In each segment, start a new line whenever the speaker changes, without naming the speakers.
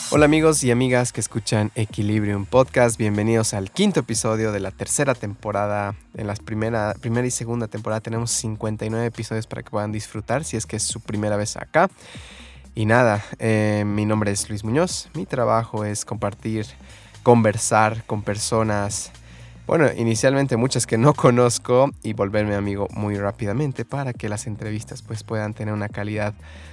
Hola amigos y amigas que escuchan Equilibrium Podcast, bienvenidos al quinto episodio de la tercera temporada. En la primera y segunda temporada tenemos 59 episodios para que puedan disfrutar si es que es su primera vez acá. Y nada, mi nombre es Luis Muñoz, mi trabajo es conversar con personas, bueno, inicialmente muchas que no conozco y volverme amigo muy rápidamente para que las entrevistas pues puedan tener una calidad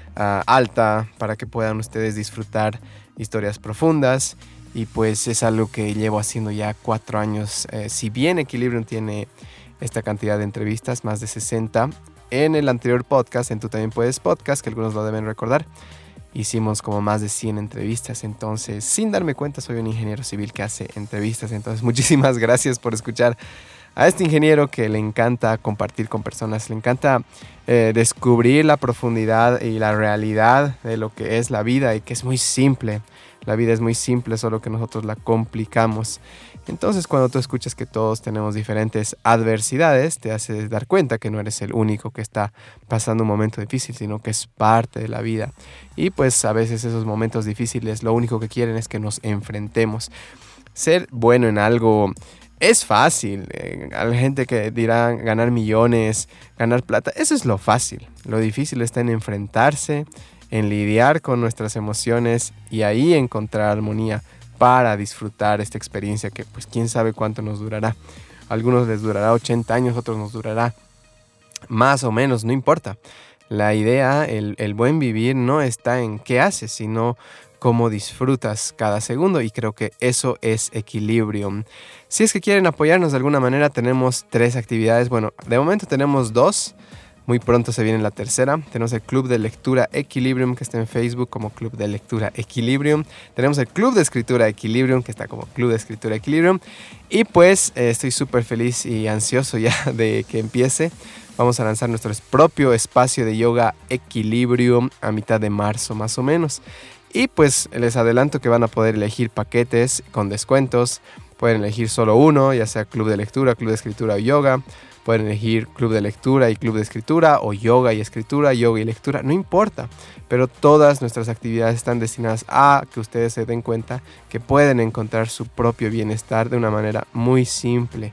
alta, para que puedan ustedes disfrutar historias profundas. Y pues es algo que llevo haciendo ya 4 años. Si bien Equilibrium tiene esta cantidad de entrevistas, más de 60, en el anterior podcast, en Tú También Puedes Podcast, que algunos lo deben recordar, hicimos como más de 100 entrevistas. Entonces, sin darme cuenta, soy un ingeniero civil que hace entrevistas. Entonces, muchísimas gracias por escuchar a este ingeniero que le encanta compartir con personas, le encanta descubrir la profundidad y la realidad de lo que es la vida, y que es muy simple. La vida es muy simple, solo que nosotros la complicamos. Entonces, cuando tú escuchas que todos tenemos diferentes adversidades, te hace dar cuenta que no eres el único que está pasando un momento difícil, sino que es parte de la vida. Y pues a veces esos momentos difíciles lo único que quieren es que nos enfrentemos. Ser bueno en algo es fácil. A la gente que dirá ganar millones, ganar plata, eso es lo fácil. Lo difícil está en enfrentarse, en lidiar con nuestras emociones y ahí encontrar armonía para disfrutar esta experiencia que pues quién sabe cuánto nos durará. A algunos les durará 80 años, otros nos durará más o menos, no importa. La idea, el buen vivir no está en qué haces, sino cómo disfrutas cada segundo, y creo que eso es Equilibrium. Si es que quieren apoyarnos de alguna manera, tenemos 3 actividades. Bueno, de momento tenemos 2. Muy pronto se viene la tercera. Tenemos el Club de Lectura Equilibrium, que está en Facebook como Club de Lectura Equilibrium. Tenemos el Club de Escritura Equilibrium, que está como Club de Escritura Equilibrium. Y pues estoy súper feliz y ansioso ya de que empiece. Vamos a lanzar nuestro propio espacio de yoga Equilibrium a mitad de marzo más o menos. Y pues les adelanto que van a poder elegir paquetes con descuentos. Pueden elegir solo uno, ya sea Club de Lectura, Club de Escritura o Yoga. Pueden elegir Club de Lectura y Club de Escritura, o Yoga y Escritura, Yoga y Lectura, no importa. Pero todas nuestras actividades están destinadas a que ustedes se den cuenta que pueden encontrar su propio bienestar de una manera muy simple.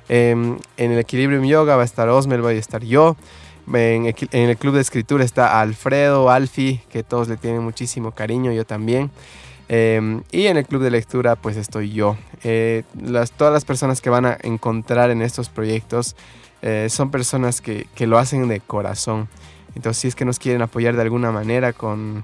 En el Equilibrium Yoga va a estar Osmel, voy a estar yo. En el Club de Escritura está Alfredo, Alfie, que todos le tienen muchísimo cariño, yo también. Y en el Club de Lectura pues estoy yo. Todas las personas que van a encontrar en estos proyectos son personas que lo hacen de corazón. Entonces, si es que nos quieren apoyar de alguna manera con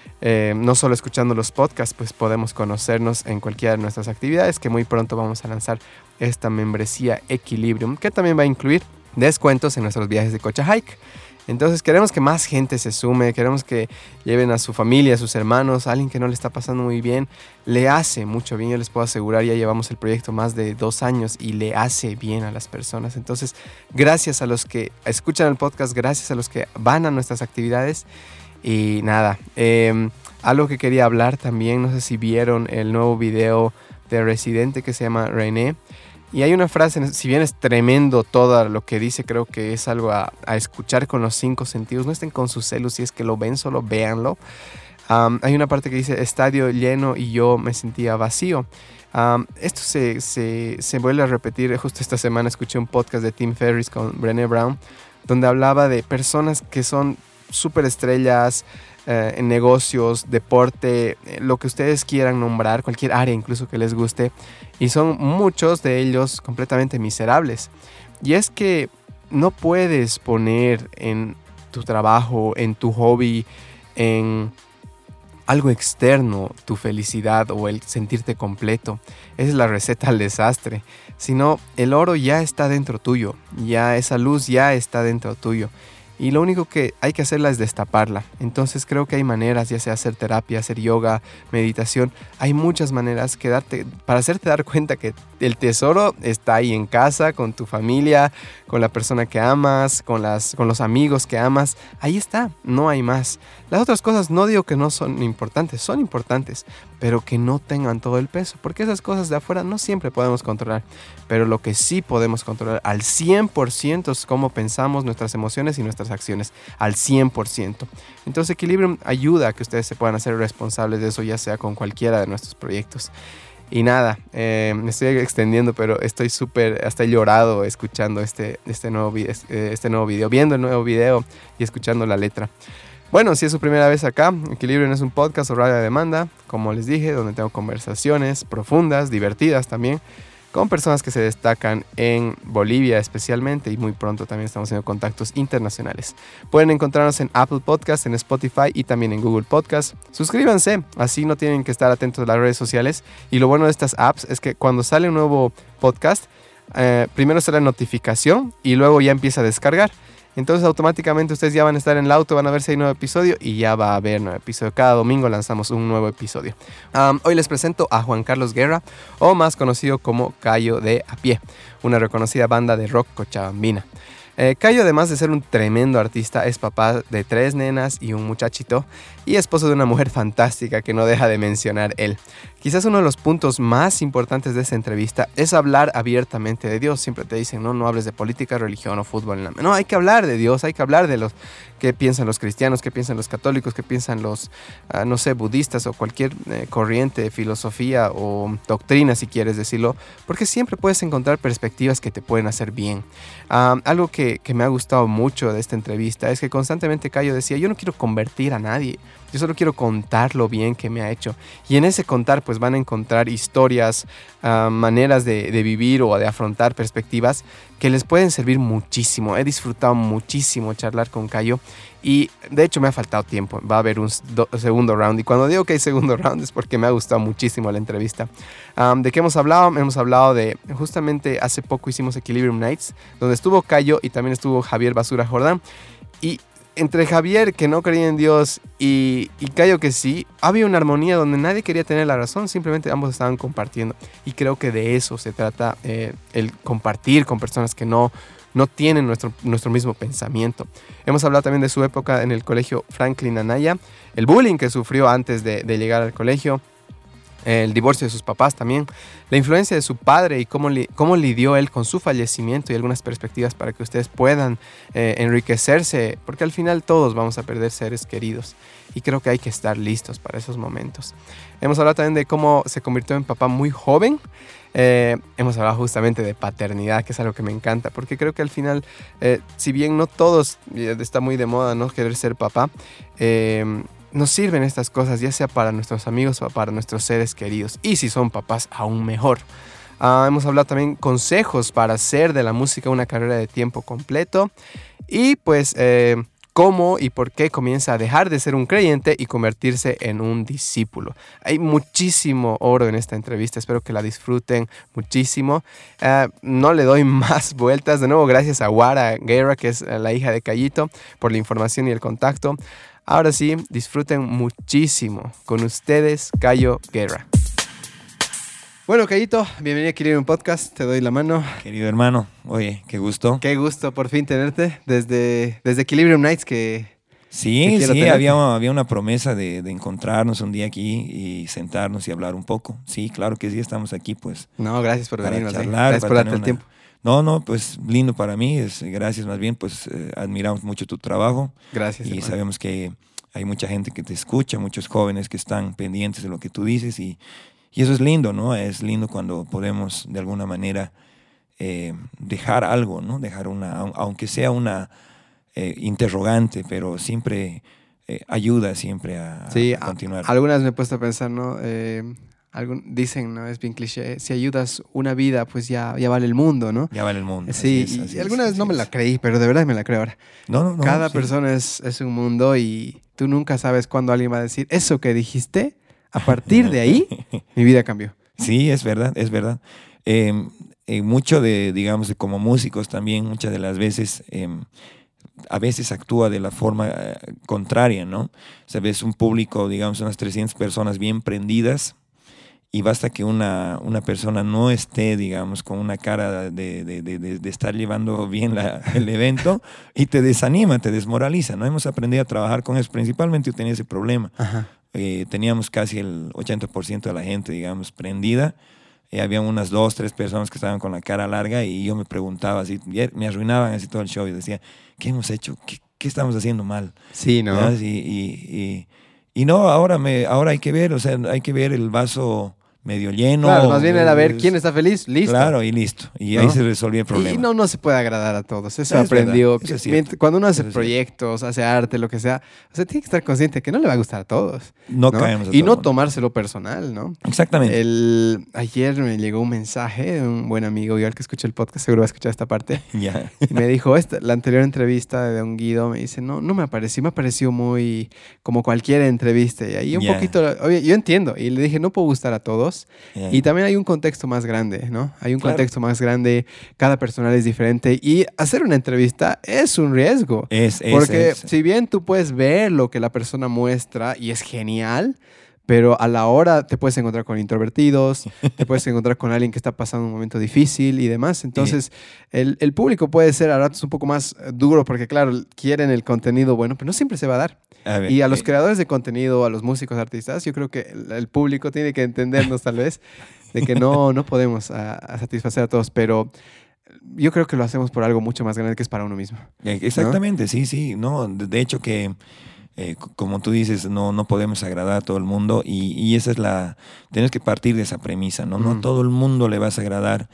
no solo escuchando los podcasts, pues podemos conocernos en cualquiera de nuestras actividades, que muy pronto vamos a lanzar esta membresía Equilibrium, que también va a incluir descuentos en nuestros viajes de Cocha Hike. Entonces queremos que más gente se sume, queremos que lleven a su familia, a sus hermanos, a alguien que no le está pasando muy bien. Le hace mucho bien, yo les puedo asegurar, ya llevamos el proyecto más de 2 años y le hace bien a las personas. Entonces, gracias a los que escuchan el podcast, gracias a los que van a nuestras actividades. Y nada, algo que quería hablar también, no sé si vieron el nuevo video de Residente que se llama René. Y hay una frase, si bien es tremendo todo lo que dice, creo que es algo a escuchar con los 5 sentidos. No estén con sus celos, si es que lo ven, solo véanlo. Hay una parte que dice, estadio lleno y yo me sentía vacío. Esto se vuelve a repetir. Justo esta semana escuché un podcast de Tim Ferriss con Brené Brown, donde hablaba de personas que son súper estrellas en negocios, deporte, lo que ustedes quieran nombrar, cualquier área incluso que les guste, y son muchos de ellos completamente miserables. Y es que no puedes poner en tu trabajo, en tu hobby, en algo externo tu felicidad o el sentirte completo. Esa es la receta al desastre. Sino el oro ya está dentro tuyo, ya esa luz ya está dentro tuyo. Y lo único que hay que hacerla es destaparla. Entonces creo que hay maneras, ya sea hacer terapia, hacer yoga, meditación. Hay muchas maneras para hacerte dar cuenta que el tesoro está ahí en casa, con tu familia, con la persona que amas, con los amigos que amas. Ahí está, no hay más. Las otras cosas no digo que no son importantes, pero que no tengan todo el peso, porque esas cosas de afuera no siempre podemos controlar. Pero lo que sí podemos controlar al 100% es cómo pensamos, nuestras emociones y nuestras acciones al 100%. Entonces Equilibrium ayuda a que ustedes se puedan hacer responsables de eso, ya sea con cualquiera de nuestros proyectos. Y nada, me estoy extendiendo, pero estoy hasta he llorado escuchando este nuevo video, viendo el nuevo video y escuchando la letra. Bueno, si es su primera vez acá, Equilibrium es un podcast o radio de demanda, como les dije, donde tengo conversaciones profundas, divertidas también, con personas que se destacan en Bolivia especialmente, y muy pronto también estamos haciendo contactos internacionales. Pueden encontrarnos en Apple Podcast, en Spotify y también en Google Podcast. Suscríbanse, así no tienen que estar atentos a las redes sociales. Y lo bueno de estas apps es que cuando sale un nuevo podcast, primero sale la notificación y luego ya empieza a descargar. Entonces automáticamente ustedes ya van a estar en el auto, van a ver si hay nuevo episodio y ya va a haber nuevo episodio. Cada domingo lanzamos un nuevo episodio. Hoy les presento a Juan Carlos Guerra, o más conocido como Cayo de A Pie, una reconocida banda de rock cochabambina. Cayo, además de ser un tremendo artista, es papá de 3 nenas y un muchachito, y esposo de una mujer fantástica que no deja de mencionar él. Quizás uno de los puntos más importantes de esta entrevista es hablar abiertamente de Dios. Siempre te dicen, no hables de política, religión o fútbol. No, hay que hablar de Dios, hay que hablar de los qué piensan los cristianos, qué piensan los católicos, qué piensan los, budistas o cualquier corriente, filosofía o doctrina, si quieres decirlo, porque siempre puedes encontrar perspectivas que te pueden hacer bien. Algo que me ha gustado mucho de esta entrevista es que constantemente Cayo decía, yo no quiero convertir a nadie, yo solo quiero contar lo bien que me ha hecho. Y en ese contar pues van a encontrar historias, maneras de vivir o de afrontar perspectivas que les pueden servir muchísimo. He disfrutado muchísimo charlar con Cayo y de hecho me ha faltado tiempo. Va a haber un segundo round, y cuando digo que hay segundo round es porque me ha gustado muchísimo la entrevista. ¿De qué hemos hablado? Hemos hablado de, justamente hace poco hicimos Equilibrium Nights, donde estuvo Cayo y también estuvo Javier Basura Jordán. Y entre Javier, que no creía en Dios, y Cayo, que sí, había una armonía donde nadie quería tener la razón, simplemente ambos estaban compartiendo. Y creo que de eso se trata, el compartir con personas que no tienen nuestro mismo pensamiento. Hemos hablado también de su época en el colegio Franklin Anaya, el bullying que sufrió antes de llegar al colegio, el divorcio de sus papás también, la influencia de su padre y cómo lidió él con su fallecimiento, y algunas perspectivas para que ustedes puedan enriquecerse, porque al final todos vamos a perder seres queridos y creo que hay que estar listos para esos momentos. Hemos hablado también de cómo se convirtió en papá muy joven. Hemos hablado justamente de paternidad, que es algo que me encanta, porque creo que al final, si bien no todos, está muy de moda no querer ser papá, nos sirven estas cosas, ya sea para nuestros amigos o para nuestros seres queridos. Y si son papás, aún mejor. Hemos hablado también consejos para hacer de la música una carrera de tiempo completo. Y pues cómo y por qué comienza a dejar de ser un creyente y convertirse en un discípulo. Hay muchísimo oro en esta entrevista, espero que la disfruten muchísimo. No le doy más vueltas. De nuevo, gracias a Guara Guerra, que es la hija de Cayito, por la información y el contacto. Ahora sí, disfruten muchísimo. Con ustedes, Cayo Guerra. Bueno, Cayito, bienvenido a Equilibrium Podcast. Te doy la mano.
Querido hermano, oye, qué gusto.
Qué gusto por fin tenerte desde Equilibrium Nights que...
Sí, había una promesa de encontrarnos un día aquí y sentarnos y hablar un poco. Sí, claro que sí, estamos aquí pues.
No, gracias por venir.
Gracias por darte el tiempo. No, pues lindo para mí, gracias más bien, pues admiramos mucho tu trabajo.
Gracias.
Y sabemos que hay mucha gente que te escucha, muchos jóvenes que están pendientes de lo que tú dices y eso es lindo, ¿no? Es lindo cuando podemos de alguna manera dejar algo, ¿no? Dejar aunque sea una interrogante, pero siempre ayuda siempre a continuar.
Algunas me he puesto a pensar, ¿no? Dicen, ¿no? Es bien cliché, si ayudas una vida, pues ya vale el mundo, ¿no?
Ya vale el mundo.
Sí, y alguna vez no me la creí, pero de verdad me la creo ahora.
No,
Cada persona es un mundo y tú nunca sabes cuándo alguien va a decir, eso que dijiste, a partir de ahí, mi vida cambió.
Sí, es verdad, es verdad. Mucho digamos, de como músicos también, muchas de las veces... a veces actúa de la forma contraria, ¿no? O sea, ves un público, digamos, unas 300 personas bien prendidas y basta que una persona no esté, digamos, con una cara de estar llevando bien el evento y te desanima, te desmoraliza, ¿no? Hemos aprendido a trabajar con eso. Principalmente yo tenía ese problema. Teníamos casi el 80% de la gente, digamos, prendida. Había unas 2, 3 personas que estaban con la cara larga y yo me preguntaba así, me arruinaban así todo el show y decía, ¿qué hemos hecho? ¿qué estamos haciendo mal?
Sí, ¿no?
Y no, ahora hay que ver, o sea, hay que ver el vaso medio lleno.
Claro, más bien era ver quién está feliz, listo.
Claro, y listo. Y
¿no?
ahí se resolvió el problema.
Y no se puede agradar a todos. Eso
Es
aprendió.
verdad, eso es
Cuando uno hace
eso es
proyectos, hace arte, lo que sea, o sea, tiene que estar consciente que no le va a gustar a todos.
No caemos a
y
todo
no
mundo.
tomárselo personal, ¿no?
Exactamente.
Ayer me llegó un mensaje de un buen amigo, igual que escuché el podcast, seguro va a escuchar esta parte.
Ya.
Y me dijo, la anterior entrevista de Don Guido, me dice, no me pareció muy como cualquier entrevista. Y ahí un poquito, oye, yo entiendo. Y le dije, no puedo gustar a todos. Y también hay un contexto más grande, ¿no? Hay un contexto más grande, cada personal es diferente. Y hacer una entrevista es un riesgo. Porque si bien tú puedes ver lo que la persona muestra y es genial, pero a la hora te puedes encontrar con introvertidos, te puedes encontrar con alguien que está pasando un momento difícil y demás. Entonces, el público puede ser a ratos un poco más duro porque, claro, quieren el contenido bueno, pero no siempre se va a dar. Y a los creadores de contenido, a los músicos, artistas, yo creo que el público tiene que entendernos tal vez de que no podemos satisfacer a todos, pero yo creo que lo hacemos por algo mucho más grande que es para uno mismo.
Exactamente, ¿no? Sí. No, de hecho que... como tú dices, no podemos agradar a todo el mundo y esa es tienes que partir de esa premisa, ¿no? No todo el mundo le vas a agradar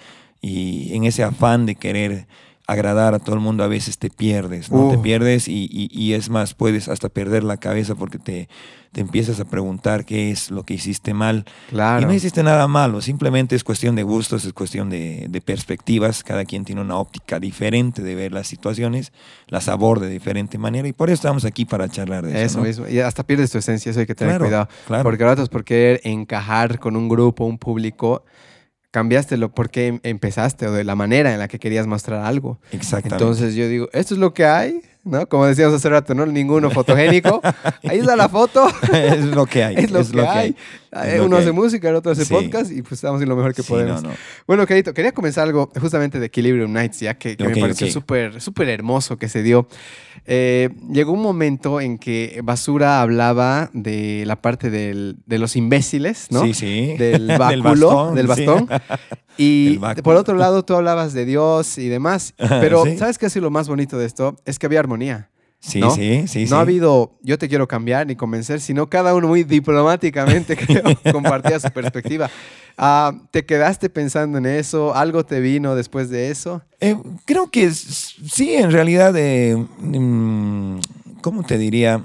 y en ese afán de querer agradar a todo el mundo a veces te pierdes, ¿no? Te pierdes y es más, puedes hasta perder la cabeza porque te empiezas a preguntar qué es lo que hiciste mal.
Claro.
Y no hiciste nada malo, simplemente es cuestión de gustos, es cuestión de perspectivas. Cada quien tiene una óptica diferente de ver las situaciones, las aborda de diferente manera y por eso estamos aquí para charlar de eso.
Eso mismo, y hasta pierdes tu esencia, eso hay que tener cuidado.
Claro.
Porque a ratos por querer encajar con un grupo, un público, cambiaste lo por qué empezaste o de la manera en la que querías mostrar algo.
Exactamente.
Entonces yo digo, esto es lo que hay, ¿no? Como decíamos hace rato, ¿no? Ninguno fotogénico. Ahí está la foto.
Es lo que hay.
Es lo que hay. Uno hace música, el otro hace podcast y pues estamos en lo mejor que podemos. Bueno, Carito, quería comenzar algo justamente de Equilibrium Nights, ya que me pareció súper hermoso que se dio. Llegó un momento en que Basura hablaba de la parte de los imbéciles, ¿no?
Sí.
Del báculo, del bastón.
Sí.
Y por otro lado, tú hablabas de Dios y demás. Pero, ¿sabes qué ha sido lo más bonito de esto? Es que había armonía.
Sí,
¿no?
sí.
No ha habido yo te quiero cambiar ni convencer, sino cada uno muy diplomáticamente, creo, compartía su perspectiva. ¿Te quedaste pensando en eso? ¿Algo te vino después de eso?
Creo que sí, en realidad, ¿cómo te diría?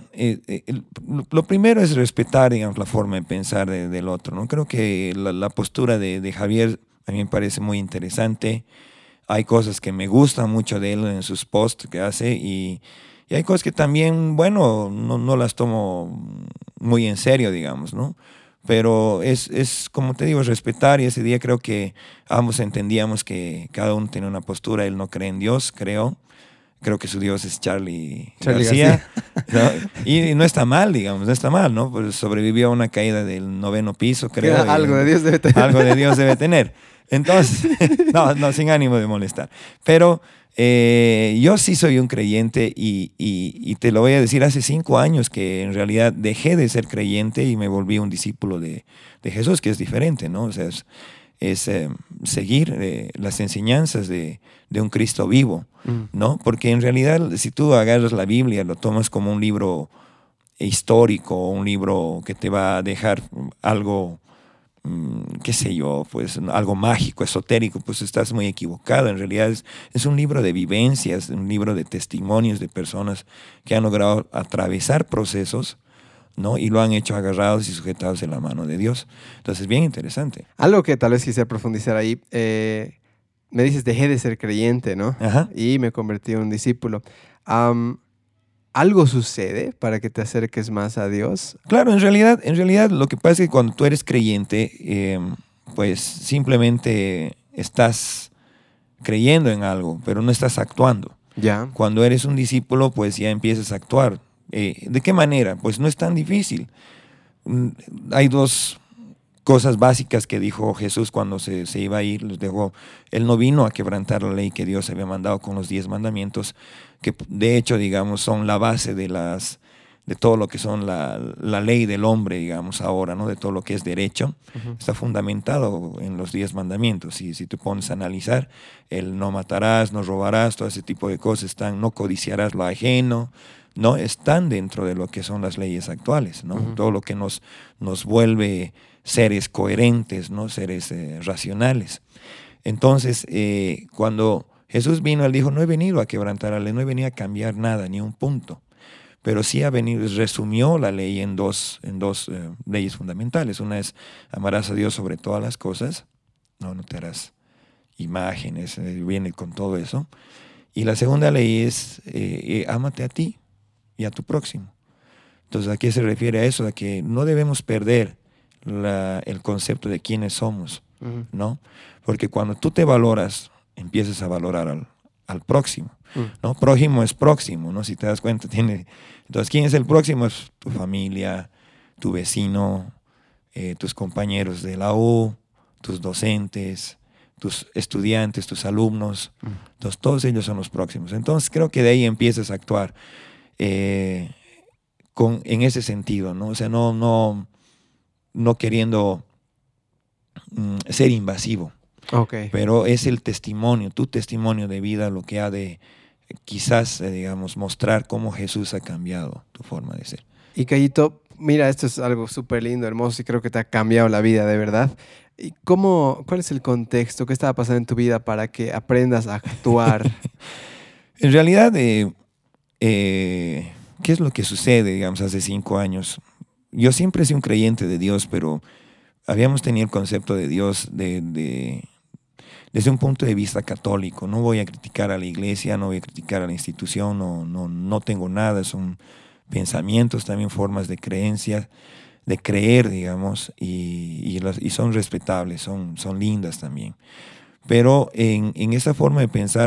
Lo primero es respetar, digamos, la forma de pensar del otro, ¿no? Creo que la postura de Javier a mí me parece muy interesante. Hay cosas que me gustan mucho de él en sus posts que hace y hay cosas que también, bueno, no las tomo muy en serio, digamos, ¿no? Pero es como te digo, respetar y ese día creo que ambos entendíamos que cada uno tiene una postura, él no cree en Dios, creo que su Dios es Charlie García. ¿No? Y no está mal, digamos, no está mal, ¿no? Pues sobrevivió a una caída del 9º piso, creo.
Algo de Dios debe tener.
Algo de Dios debe tener. Entonces, no, sin ánimo de molestar. Pero yo sí soy un creyente y te lo voy a decir, hace 5 años que en realidad dejé de ser creyente y me volví un discípulo de Jesús, que es diferente, ¿no? O sea, es seguir las enseñanzas de un Cristo vivo, ¿no? Porque en realidad si tú agarras la Biblia, lo tomas como un libro histórico, un libro que te va a dejar algo, qué sé yo, pues algo mágico, esotérico, pues estás muy equivocado. En realidad es un libro de vivencias, un libro de testimonios de personas que han logrado atravesar procesos, ¿no? Y lo han hecho agarrados y sujetados en la mano de Dios. Entonces, bien interesante.
Algo que tal vez quisiera profundizar ahí, me dices, dejé de ser creyente, ¿no?
Ajá.
Y me convertí en un discípulo. ¿Algo sucede para que te acerques más a Dios?
Claro, en realidad lo que pasa es que cuando tú eres creyente, pues simplemente estás creyendo en algo, pero no estás actuando.
Ya.
Cuando eres un discípulo, pues ya empiezas a actuar. ¿De qué manera? Pues no es tan difícil. Hay 2 cosas básicas que dijo Jesús cuando se iba a ir. Él no vino a quebrantar la ley que Dios había mandado con los 10 mandamientos, que de hecho, digamos, son la base de de todo lo que son la ley del hombre, digamos, ahora, ¿no? De todo lo que es derecho, está fundamentado en los 10 mandamientos. Y si te pones a analizar, el no matarás, no robarás, todo ese tipo de cosas están, no codiciarás lo ajeno, ¿no? Están dentro de lo que son las leyes actuales, ¿no? Todo lo que nos vuelve seres coherentes, ¿no? Seres racionales. Entonces, cuando Jesús vino, él dijo, no he venido a quebrantar la ley, no he venido a cambiar nada, ni un punto. Pero sí ha venido, resumió la ley en dos leyes fundamentales. Una es, amarás a Dios sobre todas las cosas, no te harás imágenes, viene con todo eso. Y la segunda ley es, ámate a ti y a tu próximo. Entonces, ¿a qué se refiere a eso? A que no debemos perder el concepto de quiénes somos, ¿no? Porque cuando tú te valoras, empiezas a valorar al próximo, ¿no? Prójimo es próximo, ¿no? Si te das cuenta, entonces, ¿quién es el próximo? Es tu familia, tu vecino, tus compañeros de la U, tus docentes, tus estudiantes, tus alumnos. Entonces, todos ellos son los próximos. Entonces, creo que de ahí empiezas a actuar en ese sentido, ¿no? O sea, no queriendo ser invasivo.
Okay.
Pero es el testimonio, tu testimonio de vida, lo que ha de quizás, digamos, mostrar cómo Jesús ha cambiado tu forma de ser.
Y Cayito, mira, esto es algo súper lindo, hermoso, y creo que te ha cambiado la vida, de verdad. ¿Y cuál es el contexto? ¿Qué estaba pasando en tu vida para que aprendas a actuar?
En realidad, ¿qué es lo que sucede, digamos, hace 5 años? Yo siempre he sido un creyente de Dios, pero habíamos tenido el concepto de Dios desde un punto de vista católico. No voy a criticar a la iglesia, no voy a criticar a la institución, no tengo nada, son pensamientos, también formas de creencia, de creer, digamos, y son respetables, son lindas también. Pero en esa forma de pensar,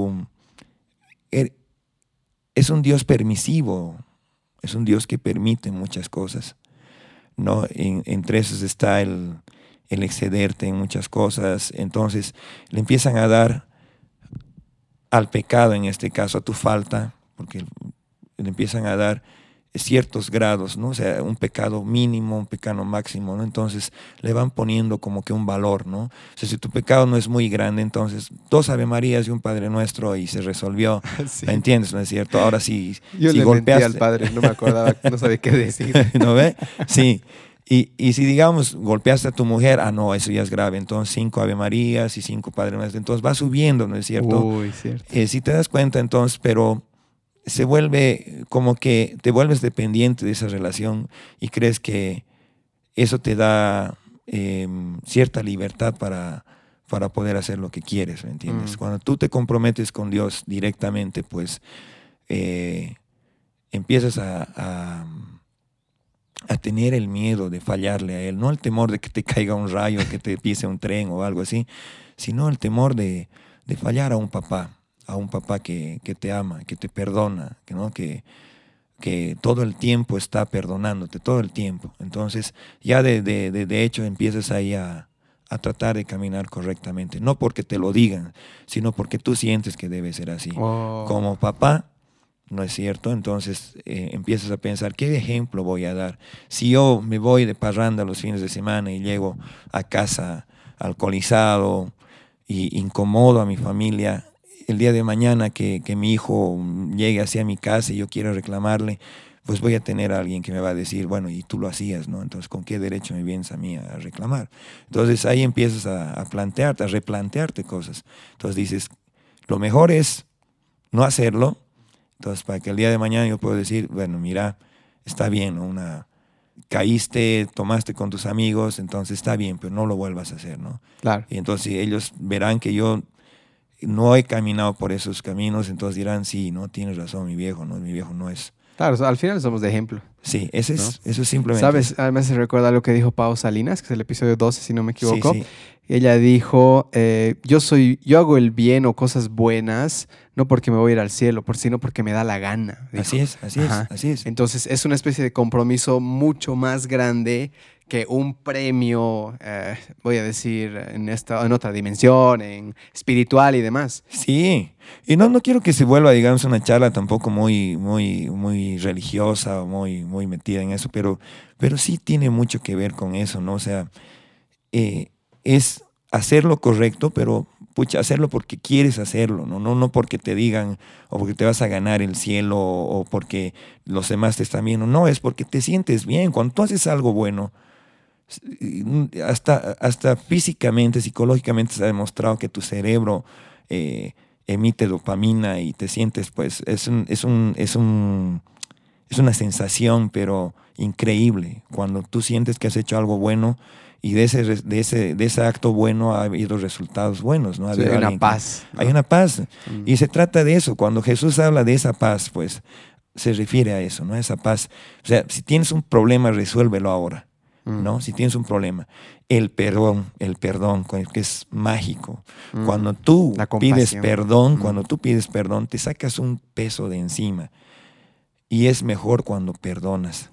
es un Dios permisivo, es un Dios que permite muchas cosas, ¿no? Entre esos está el excederte en muchas cosas. Entonces le empiezan a dar al pecado, en este caso a tu falta, porque le empiezan a dar ciertos grados, ¿no? O sea, un pecado mínimo, un pecado máximo, ¿no? Entonces le van poniendo como que un valor, ¿no? O sea, si tu pecado no es muy grande, entonces 2 Ave Marías y un Padre Nuestro y se resolvió.
Sí.
¿Me entiendes? ¿No es cierto? Ahora sí,
Yo
si
le mentí
golpeaste
al padre, no me acordaba, no sabía qué decir.
¿no ve? Sí. Y si, digamos, golpeaste a tu mujer, no, eso ya es grave. Entonces 5 Ave Marías y 5 Padre Nuestro. Entonces va subiendo, ¿no es cierto?
Uy, cierto.
Si te das cuenta, entonces, pero se vuelve como que te vuelves dependiente de esa relación y crees que eso te da cierta libertad para poder hacer lo que quieres, ¿me entiendes? Cuando tú te comprometes con Dios directamente, pues empiezas a tener el miedo de fallarle a Él, no el temor de que te caiga un rayo, que te pise un tren o algo así, sino el temor de fallar a un papá que te ama, que te perdona, ¿no? que todo el tiempo está perdonándote, todo el tiempo. Entonces ya de hecho empiezas ahí a tratar de caminar correctamente, no porque te lo digan, sino porque tú sientes que debe ser así. Como papá, ¿no es cierto? Entonces empiezas a pensar, ¿qué ejemplo voy a dar? Si yo me voy de parranda los fines de semana y llego a casa alcoholizado y incomodo a mi familia, el día de mañana que mi hijo llegue hacia mi casa y yo quiero reclamarle, pues voy a tener a alguien que me va a decir, bueno, y tú lo hacías, ¿no? Entonces, ¿con qué derecho me vienes a mí a reclamar? Entonces ahí empiezas a plantearte, a replantearte cosas. Entonces dices, lo mejor es no hacerlo. Entonces, para que el día de mañana yo pueda decir, bueno, mira, está bien, ¿no? Caíste, tomaste con tus amigos, entonces está bien, pero no lo vuelvas a hacer, ¿no?
Claro.
Y entonces ellos verán que yo no he caminado por esos caminos, entonces dirán, sí, no, tienes razón, mi viejo no es.
Claro, al final somos de ejemplo.
Sí, eso
¿no?
es simplemente.
¿Sabes? Además se recuerda lo que dijo Pau Salinas, que es el episodio 12, si no me equivoco.
Sí, sí.
Ella dijo, yo hago el bien o cosas buenas, no porque me voy a ir al cielo, sino porque me da la gana. Dijo.
Así es, así
Ajá.
es, así es.
Entonces es una especie de compromiso mucho más grande que un premio, voy a decir, en otra dimensión, en espiritual y demás.
Sí, y no quiero que se vuelva, digamos, una charla tampoco muy religiosa o muy metida en eso, pero sí tiene mucho que ver con eso, ¿no? O sea, es hacer lo correcto, pero pucha, hacerlo porque quieres hacerlo, ¿no? No porque te digan o porque te vas a ganar el cielo o porque los demás te están viendo, no, es porque te sientes bien. Cuando tú haces algo bueno, hasta físicamente, psicológicamente se ha demostrado que tu cerebro emite dopamina y te sientes, pues, es una sensación, pero increíble, cuando tú sientes que has hecho algo bueno y de ese acto bueno ha habido resultados buenos, ¿no?
Sí, hay una paz, ¿no?
Hay una paz. Y se trata de eso. Cuando Jesús habla de esa paz, pues, se refiere a eso, ¿no? Esa paz. O sea, si tienes un problema, resuélvelo ahora. ¿No? Si tienes un problema, el perdón, que es mágico. Cuando tú pides perdón, te sacas un peso de encima. Y es mejor cuando perdonas.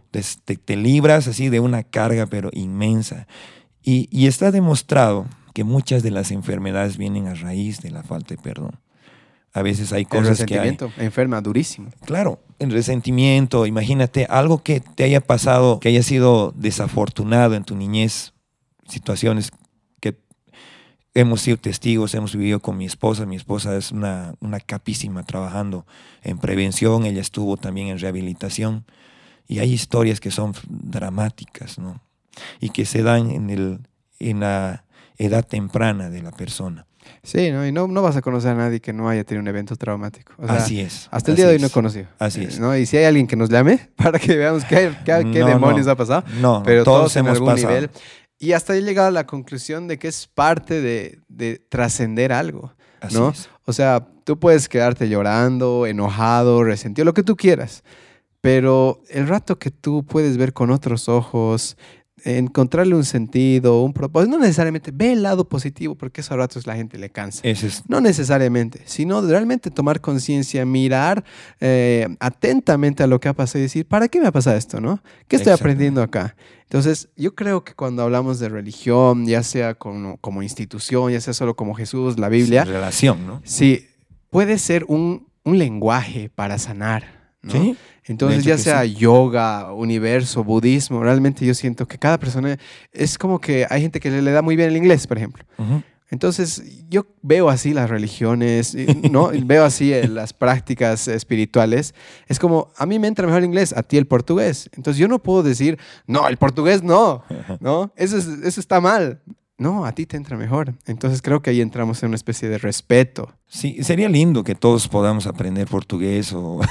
Te libras así de una carga, pero inmensa. Y está demostrado que muchas de las enfermedades vienen a raíz de la falta de perdón. A veces hay cosas que hay.
El resentimiento enferma durísimo.
Claro, el resentimiento, imagínate algo que te haya pasado, que haya sido desafortunado en tu niñez, situaciones que hemos sido testigos, hemos vivido con mi esposa. Mi esposa es una capísima trabajando en prevención, ella estuvo también en rehabilitación y hay historias que son dramáticas, ¿no? Y que se dan en la edad temprana de la persona.
Sí, ¿no? Y no vas a conocer a nadie que no haya tenido un evento traumático. O sea,
así es.
Hasta el día de hoy no he conocido.
Así es.
¿No? Y si hay alguien que nos llame para que veamos qué demonios ha pasado.
No,
pero
todos
en
hemos
algún
pasado.
nivel. Y hasta he llegado a la conclusión de que es parte de trascender algo, ¿no?
Así es.
O sea, tú puedes quedarte llorando, enojado, resentido, lo que tú quieras. Pero el rato que tú puedes ver con otros ojos, encontrarle un sentido, un propósito, no necesariamente ve el lado positivo, porque eso a ratos la gente le cansa. No necesariamente, sino realmente tomar conciencia, mirar atentamente a lo que ha pasado y decir, ¿para qué me ha pasado esto, no? ¿Qué estoy aprendiendo acá? Entonces, yo creo que cuando hablamos de religión, ya sea como institución, ya sea solo como Jesús, la Biblia.
Sí, relación, ¿no?
Sí, puede ser un lenguaje para sanar, ¿no?
Sí.
Entonces, ya sea yoga, universo, budismo, realmente yo siento que cada persona es como que hay gente que le da muy bien el inglés, por ejemplo. Entonces, yo veo así las religiones, ¿no? Veo así las prácticas espirituales. Es como, a mí me entra mejor el inglés, a ti el portugués. Entonces, yo no puedo decir, no, el portugués no, ¿no? Eso está mal. No, a ti te entra mejor. Entonces creo que ahí entramos en una especie de respeto.
Sí, sería lindo que todos podamos aprender portugués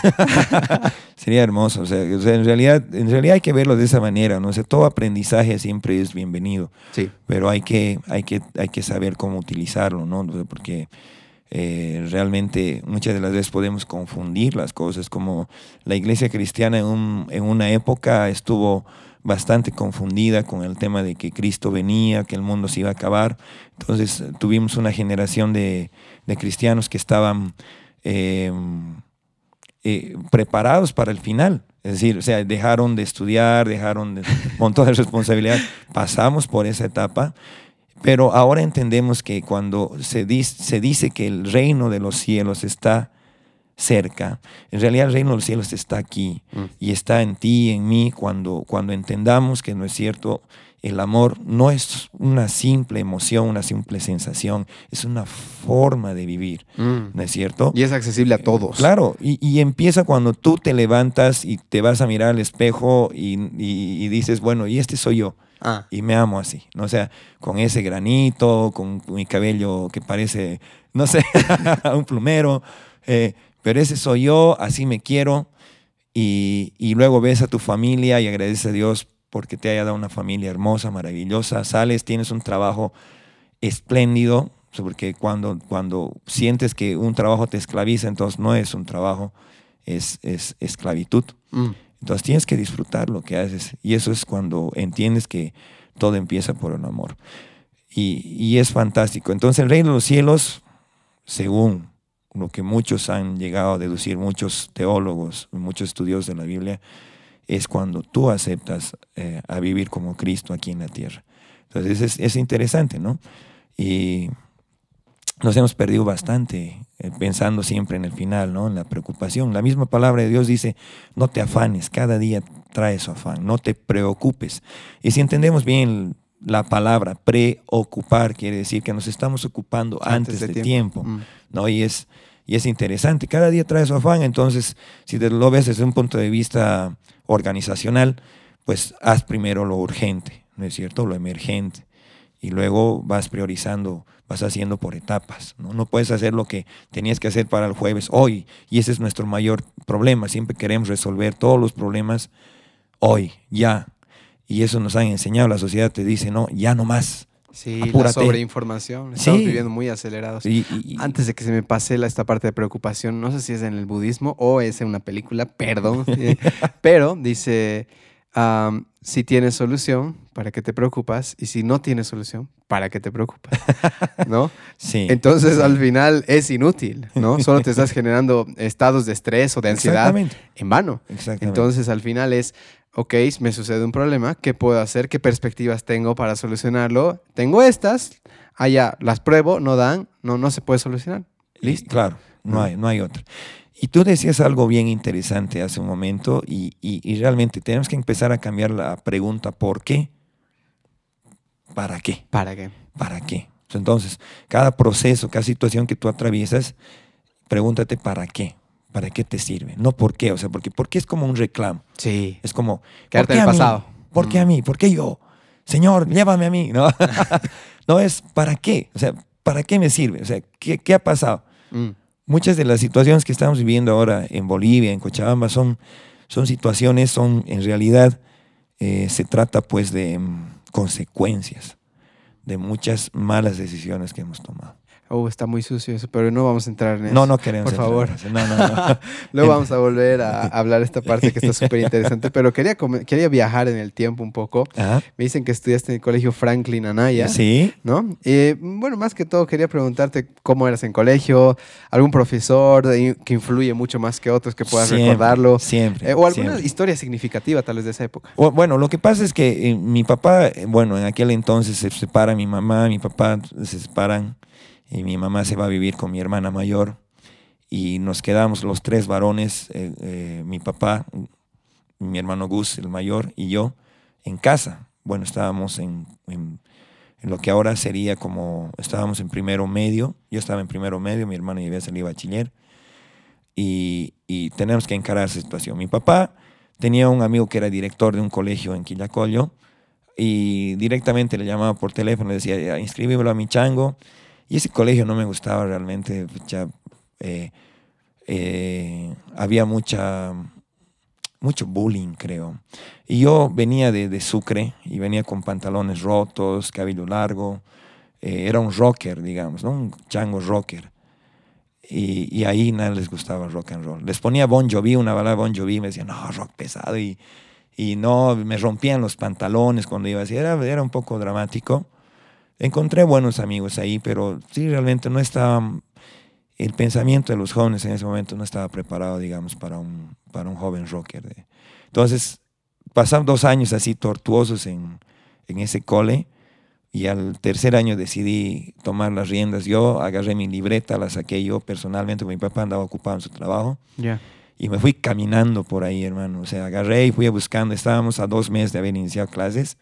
sería hermoso. O sea, en realidad hay que verlo de esa manera, ¿no? O sea, todo aprendizaje siempre es bienvenido.
Sí.
Pero hay que saber cómo utilizarlo, ¿no? Porque realmente muchas de las veces podemos confundir las cosas, como la iglesia cristiana en una época estuvo bastante confundida con el tema de que Cristo venía, que el mundo se iba a acabar. Entonces tuvimos una generación de cristianos que estaban preparados para el final. Es decir, o sea, dejaron de estudiar, dejaron un montón de responsabilidad. Pasamos por esa etapa, pero ahora entendemos que cuando se dice que el reino de los cielos está cerca, en realidad el reino de los cielos está aquí y está en ti y en mí cuando entendamos que no es cierto, el amor no es una simple emoción, una simple sensación, es una forma de vivir, ¿no es cierto?
Y es accesible a todos.
Claro, y empieza cuando tú te levantas y te vas a mirar al espejo y dices, bueno, y este soy yo. Y me amo así, ¿no? O sea, con ese granito, con mi cabello que parece, no sé, un plumero, pero ese soy yo, así me quiero, y luego ves a tu familia y agradeces a Dios porque te haya dado una familia hermosa, maravillosa, sales, tienes un trabajo espléndido, porque cuando sientes que un trabajo te esclaviza, entonces no es un trabajo, es esclavitud. Entonces tienes que disfrutar lo que haces. Y eso es cuando entiendes que todo empieza por el amor. Y es fantástico. Entonces el reino de los cielos, según lo que muchos han llegado a deducir, muchos teólogos, muchos estudiosos de la Biblia, es cuando tú aceptas a vivir como Cristo aquí en la tierra. Entonces es interesante, ¿no? Y nos hemos perdido bastante pensando siempre en el final, ¿no? En la preocupación. La misma palabra de Dios dice, no te afanes, cada día trae su afán, no te preocupes. Y si entendemos bien la palabra preocupar, quiere decir que nos estamos ocupando antes de tiempo, ¿no? Y es interesante, cada día trae su afán. Entonces, si te lo ves desde un punto de vista organizacional, pues haz primero lo urgente, ¿no es cierto? Lo emergente. Y luego vas priorizando, vas haciendo por etapas, ¿no? No puedes hacer lo que tenías que hacer para el jueves hoy. Y ese es nuestro mayor problema. Siempre queremos resolver todos los problemas hoy, ya. Y eso nos han enseñado. La sociedad te dice, no, ya no más.
Sí,
apúrate.
La sobreinformación. Estamos viviendo muy acelerados. Antes de que se me pase esta parte de preocupación, no sé si es en el budismo o es en una película, perdón, pero dice, si tienes solución, ¿para qué te preocupas? Y si no tienes solución, ¿para qué te preocupas? ¿No?
Sí.
Entonces, al final es inútil, ¿no? Solo te estás generando estados de estrés o de ansiedad en vano. Entonces, al final es, ok, me sucede un problema, ¿qué puedo hacer? ¿Qué perspectivas tengo para solucionarlo? Tengo estas, allá las pruebo, no dan, no se puede solucionar. Listo.
Claro, no hay otra. Y tú decías algo bien interesante hace un momento y realmente tenemos que empezar a cambiar la pregunta ¿por qué? ¿Para qué?
¿Para qué?
¿Para qué? Entonces, cada proceso, cada situación que tú atraviesas, pregúntate ¿para qué? ¿Para qué te sirve? No por qué, o sea, porque es como un reclamo.
Sí.
Es como,
quedarte en el pasado.
¿Por qué a mí? ¿Por qué yo? Señor, llévame a mí. No, no es ¿para qué? O sea, ¿para qué me sirve? O sea, ¿qué ha pasado? Muchas de las situaciones que estamos viviendo ahora en Bolivia, en Cochabamba, son situaciones, en realidad, se trata pues de consecuencias de muchas malas decisiones que hemos tomado.
Está muy sucio eso, pero no vamos a entrar en eso.
No queremos.
Por favor.
En eso. No.
Luego vamos a volver a hablar esta parte que está súper interesante, pero quería viajar en el tiempo un poco.
Ajá.
Me dicen que estudiaste en el colegio Franklin Anaya.
Sí.
¿No? Bueno, más que todo quería preguntarte cómo eras en colegio, algún profesor que influye mucho más que otros que puedas recordarlo.
Siempre.
O alguna historia significativa tal vez de esa época.
Bueno, lo que pasa es que mi papá, en aquel entonces se separa mi mamá, mi papá se separan. Y mi mamá se va a vivir con mi hermana mayor y nos quedamos los tres varones, mi papá, mi hermano Gus, el mayor, y yo, en casa. Bueno, estábamos en lo que ahora sería como, estábamos en primero medio, yo estaba en primero medio, mi hermana ya había salido bachiller y tenemos que encarar esa situación. Mi papá tenía un amigo que era director de un colegio en Quillacollo y directamente le llamaba por teléfono, le decía, inscríbelo a mi chango. Y ese colegio no me gustaba realmente, había mucho bullying, creo. Y yo venía de Sucre y venía con pantalones rotos, cabello largo, era un rocker, digamos, ¿no? Un chango rocker. Y ahí nada les gustaba rock and roll. Les ponía Bon Jovi, una balada de Bon Jovi, y me decían, no, rock pesado. Y no, me rompían los pantalones cuando iba así, era un poco dramático. Encontré buenos amigos ahí, pero sí, realmente no estaba, el pensamiento de los jóvenes en ese momento no estaba preparado, digamos, para un joven rocker. Entonces, pasaron 2 años así tortuosos en ese cole y al tercer año decidí tomar las riendas. Yo agarré mi libreta, la saqué yo personalmente, porque mi papá andaba ocupado en su trabajo.
Yeah.
Y me fui caminando por ahí, hermano. O sea, agarré y fui buscando. Estábamos a 2 meses de haber iniciado clases.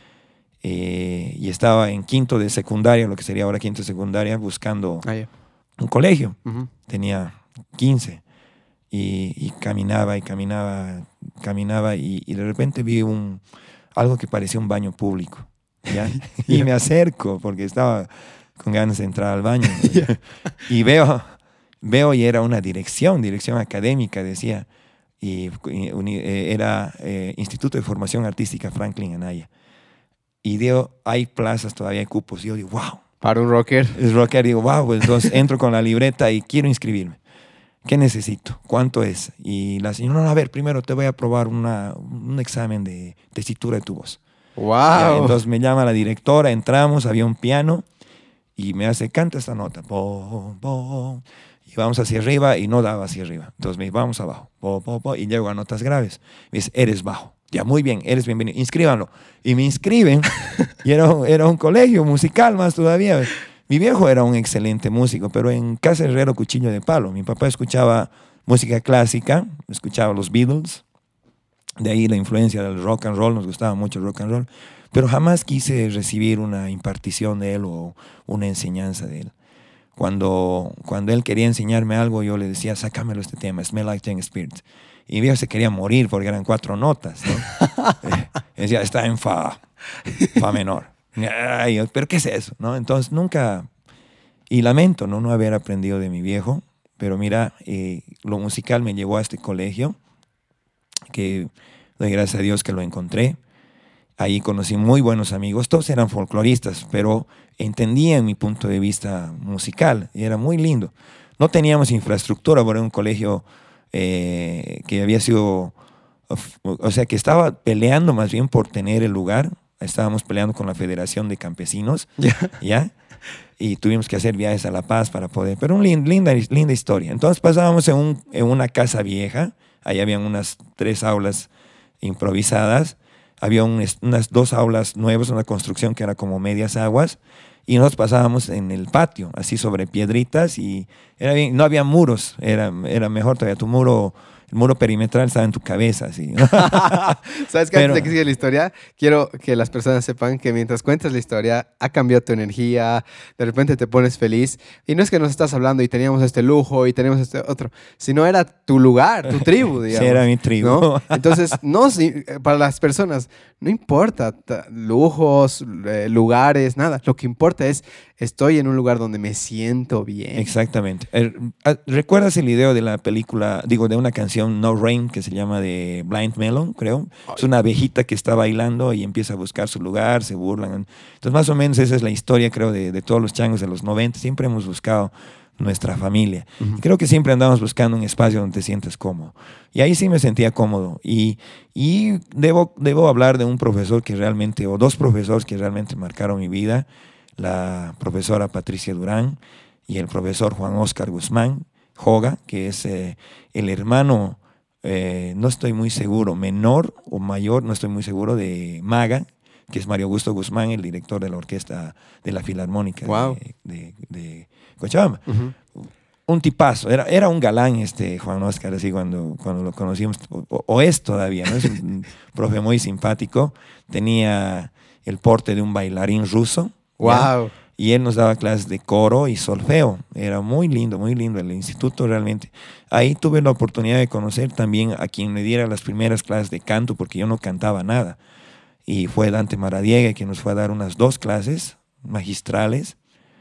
Y estaba en quinto de secundaria, lo que sería ahora quinto de secundaria, buscando un colegio. Tenía 15 y caminaba y de repente vi algo que parecía un baño público, ¿ya? Y me acerco porque estaba con ganas de entrar al baño. Y veo y era una dirección académica, decía, y era Instituto de Formación Artística Franklin Anaya. Y digo, hay plazas todavía, hay cupos. Y yo digo, wow.
Para un rocker.
Es rocker. Digo, wow. Pues entonces entro con la libreta y quiero inscribirme. ¿qué necesito? ¿Cuánto es? Y la señora, no, a ver, primero te voy a probar un examen de tesitura de tu voz. Ya,
¡Wow!
entonces me llama la directora, entramos, había un piano y me hace, canta esta nota. Po, po, y vamos hacia arriba y no daba hacia arriba. Entonces me dice, vamos abajo. Po, po, po, y llego a notas graves. Me dice, eres bajo. Ya, muy bien, eres bienvenido. Inscríbanlo. Y me inscriben. Y era un colegio musical más todavía. Mi viejo era un excelente músico, pero en casa herrero cuchillo de palo. Mi papá escuchaba música clásica, escuchaba los Beatles. De ahí la influencia del rock and roll, nos gustaba mucho el rock and roll, pero jamás quise recibir una impartición de él o una enseñanza de él. Cuando él quería enseñarme algo, yo le decía, sácamelo este tema, Smell Like Teen Spirit. Y mi viejo se quería morir porque eran 4 notas, ¿no? Decía, está en fa menor. Ay, pero ¿qué es eso? ¿No? Entonces nunca, y lamento no haber aprendido de mi viejo, pero mira, lo musical me llevó a este colegio, que doy gracias a Dios que lo encontré. Ahí conocí muy buenos amigos, todos eran folcloristas, pero entendían mi punto de vista musical y era muy lindo. No teníamos infraestructura, pero era un colegio que había sido, o sea, que estaba peleando más bien por tener el lugar. Estábamos peleando con la Federación de Campesinos, ¿ya? Y tuvimos que hacer viajes a La Paz para poder, pero una linda historia. Entonces pasábamos en una casa vieja, ahí habían unas 3 aulas improvisadas, había unas 2 aulas nuevas, una construcción que era como medias aguas, y nosotros pasábamos en el patio, así sobre piedritas, y era bien, no había muros, era mejor todavía, el muro perimetral estaba en tu cabeza, así.
¿Sabes qué? Antes de que siga la historia, quiero que las personas sepan que mientras cuentas la historia, ha cambiado tu energía, de repente te pones feliz. Y no es que nos estás hablando y teníamos este lujo y teníamos este otro, sino era tu lugar, tu tribu, digamos.
Sí, era mi tribu.
¿No? Entonces, no, para las personas, no importa lujos, lugares, nada. Lo que importa es, estoy en un lugar donde me siento bien.
Exactamente. ¿Recuerdas el video de la película, digo, de una canción No Rain que se llama de Blind Melon, creo? Es una abejita que está bailando y empieza a buscar su lugar, se burlan. Entonces, más o menos esa es la historia, creo, de todos los changos de los 90. Siempre hemos buscado nuestra familia. Y creo que siempre andamos buscando un espacio donde te sientas cómodo. Y ahí sí me sentía cómodo. Y debo hablar de un profesor que realmente, o 2 profesores que realmente marcaron mi vida, la profesora Patricia Durán y el profesor Juan Oscar Guzmán Joga, que es el hermano, no estoy muy seguro, menor o mayor, no estoy muy seguro, de Maga, que es Mario Augusto Guzmán, el director de la orquesta de la Filarmónica de Cochabamba. Un tipazo, era un galán Juan Oscar, así cuando lo conocimos, o es todavía, ¿no? Es un profe muy simpático, tenía el porte de un bailarín ruso.
¡Wow!
¿Ya? Y él nos daba clases de coro y solfeo. Era muy lindo el instituto realmente. Ahí tuve la oportunidad de conocer también a quien me diera las primeras clases de canto, porque yo no cantaba nada. Y fue Dante Maradiega, que nos fue a dar unas 2 clases magistrales.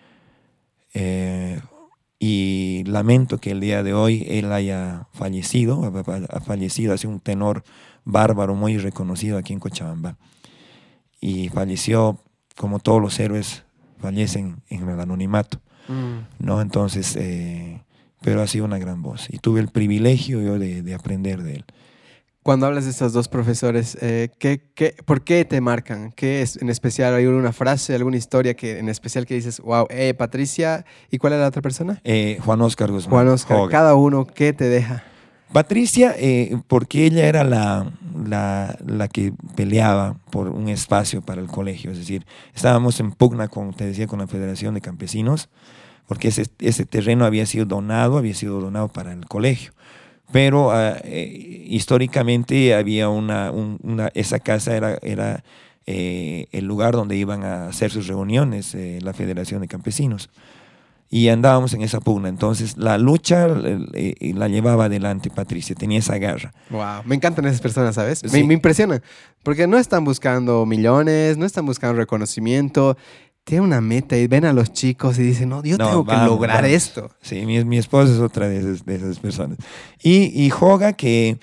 Y lamento que el día de hoy él haya fallecido. Ha fallecido, ha sido un tenor bárbaro muy reconocido aquí en Cochabamba. Y falleció como todos los héroes fallecen en el anonimato, ¿no? Entonces, pero ha sido una gran voz y tuve el privilegio yo de aprender de él.
Cuando hablas de estos 2 profesores, ¿por qué te marcan? ¿Qué es en especial? ¿Hay alguna frase, alguna historia que en especial que dices, wow, Patricia, ¿y cuál era la otra persona?
Juan Oscar Guzmán.
Juan Oscar, Joga. Cada uno, ¿qué te deja?
Patricia, porque ella era la que peleaba por un espacio para el colegio, es decir, estábamos en pugna, como te decía, con la Federación de Campesinos, porque ese terreno había sido donado para el colegio, pero históricamente había esa casa era el lugar donde iban a hacer sus reuniones la Federación de Campesinos. Y andábamos en esa pugna. Entonces, la lucha la llevaba adelante Patricia, tenía esa garra.
Wow, me encantan esas personas, ¿sabes?
Sí.
Me impresionan, porque no están buscando millones, no están buscando reconocimiento. Tienen una meta y ven a los chicos y dicen, no, yo tengo que lograr esto.
Sí, mi esposa es otra de esas personas. Y Joga, que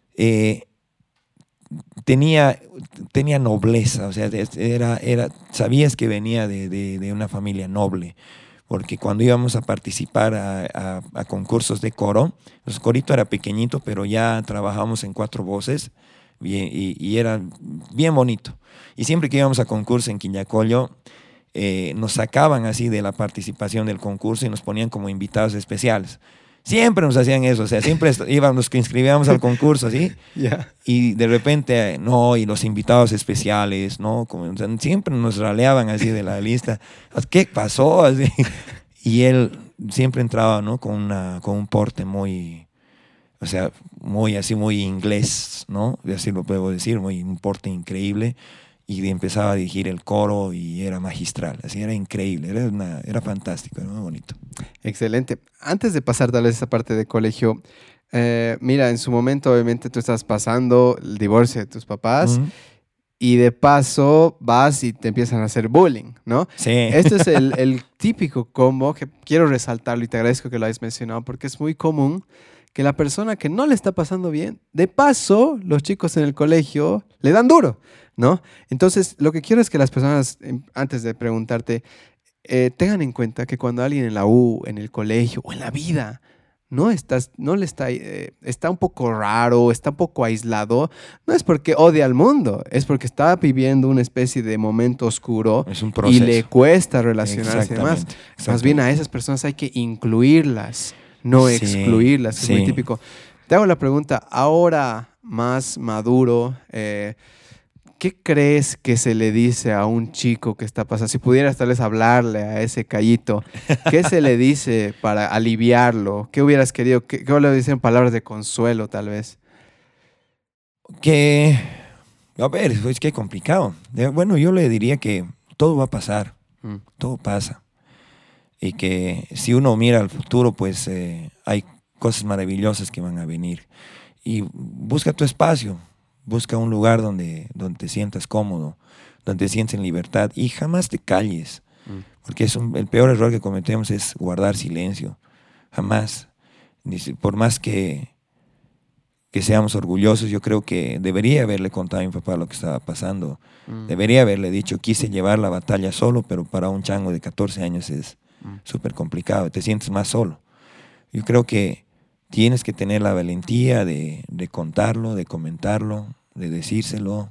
tenía nobleza, o sea, sabías que venía de una familia noble. porque cuando íbamos a participar a concursos de coro, el corito era pequeñito, pero ya trabajábamos en 4 voces y era bien bonito. Y siempre que íbamos a concurso en Quillacollo, nos sacaban así de la participación del concurso y nos ponían como invitados especiales. Siempre nos hacían eso, o sea, siempre íbamos, que inscribíamos al concurso, ¿sí?
Yeah.
Y de repente, no, y los invitados especiales, ¿no? Como, o sea, siempre nos raleaban así de la lista. ¿Qué pasó? Así. Y él siempre entraba, ¿no? Con un porte muy, o sea, muy así, muy inglés, ¿no? Así lo puedo decir, un porte increíble. Y empezaba a dirigir el coro y era magistral, así era increíble, era fantástico, era muy bonito.
Excelente. Antes de pasar tal vez esa parte de colegio, mira, en su momento obviamente tú estás pasando el divorcio de tus papás y de paso vas y te empiezan a hacer bullying, ¿no?
Sí.
Esto es el típico combo que quiero resaltarlo y te agradezco que lo hayas mencionado porque es muy común que la persona que no le está pasando bien, de paso, los chicos en el colegio le dan duro, ¿no? Entonces, lo que quiero es que las personas, antes de preguntarte, tengan en cuenta que cuando alguien en la U, en el colegio o en la vida está un poco raro, está un poco aislado, no es porque odia al mundo, es porque está viviendo una especie de momento oscuro
es un proceso.
Y le cuesta relacionarse más. Más bien a esas personas hay que incluirlas, no excluirlas, es muy típico. Te hago la pregunta, ahora más maduro, ¿qué crees que se le dice a un chico que está pasando? Si pudieras tal vez hablarle a ese Cayito, ¿qué se le dice para aliviarlo? ¿Qué hubieras querido? ¿Qué le dicen palabras de consuelo tal vez?
A ver, es que complicado. Bueno, yo le diría que todo va a pasar, todo pasa. Y que si uno mira al futuro, pues hay cosas maravillosas que van a venir. Y busca tu espacio. Busca un lugar donde te sientas cómodo, donde te sientas en libertad y jamás te calles. Porque el peor error que cometemos es guardar silencio. Jamás. Por más que seamos orgullosos, yo creo que debería haberle contado a mi papá lo que estaba pasando. Debería haberle dicho, quise llevar la batalla solo, pero para un chango de 14 años es súper complicado. Te sientes más solo. Yo creo que tienes que tener la valentía de contarlo, de comentarlo, de decírselo,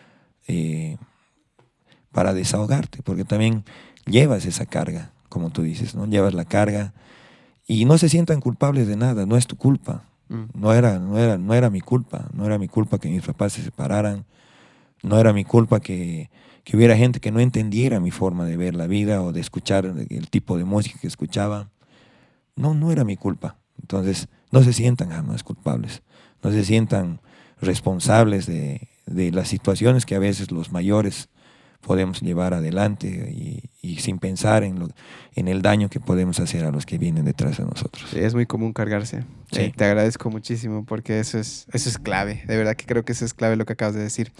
para desahogarte, porque también llevas esa carga, como tú dices, ¿no? Llevas la carga y no se sientan culpables de nada, no es tu culpa. No era mi culpa, no era mi culpa que mis papás se separaran, no era mi culpa que hubiera gente que no entendiera mi forma de ver la vida o de escuchar el tipo de música que escuchaba. No era mi culpa. Entonces, no se sientan jamás culpables, no se sientan responsables de las situaciones que a veces los mayores podemos llevar adelante y sin pensar en el daño que podemos hacer a los que vienen detrás de nosotros.
Sí, es muy común cargarse.
Sí.
Te agradezco muchísimo porque eso es clave. De verdad que creo que eso es clave lo que acabas de decir.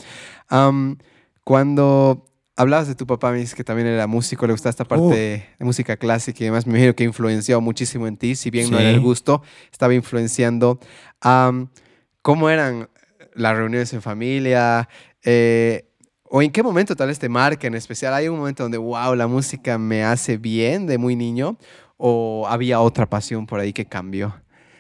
Cuando hablabas de tu papá, me dices que también era músico, le gustaba esta parte de música clásica y además me imagino que influenció muchísimo en ti, si bien no era el gusto, estaba influenciando. ¿Cómo eran las reuniones en familia? ¿O en qué momento tal vez te marca en especial? ¿Hay un momento donde, wow, la música me hace bien de muy niño? ¿O había otra pasión por ahí que cambió?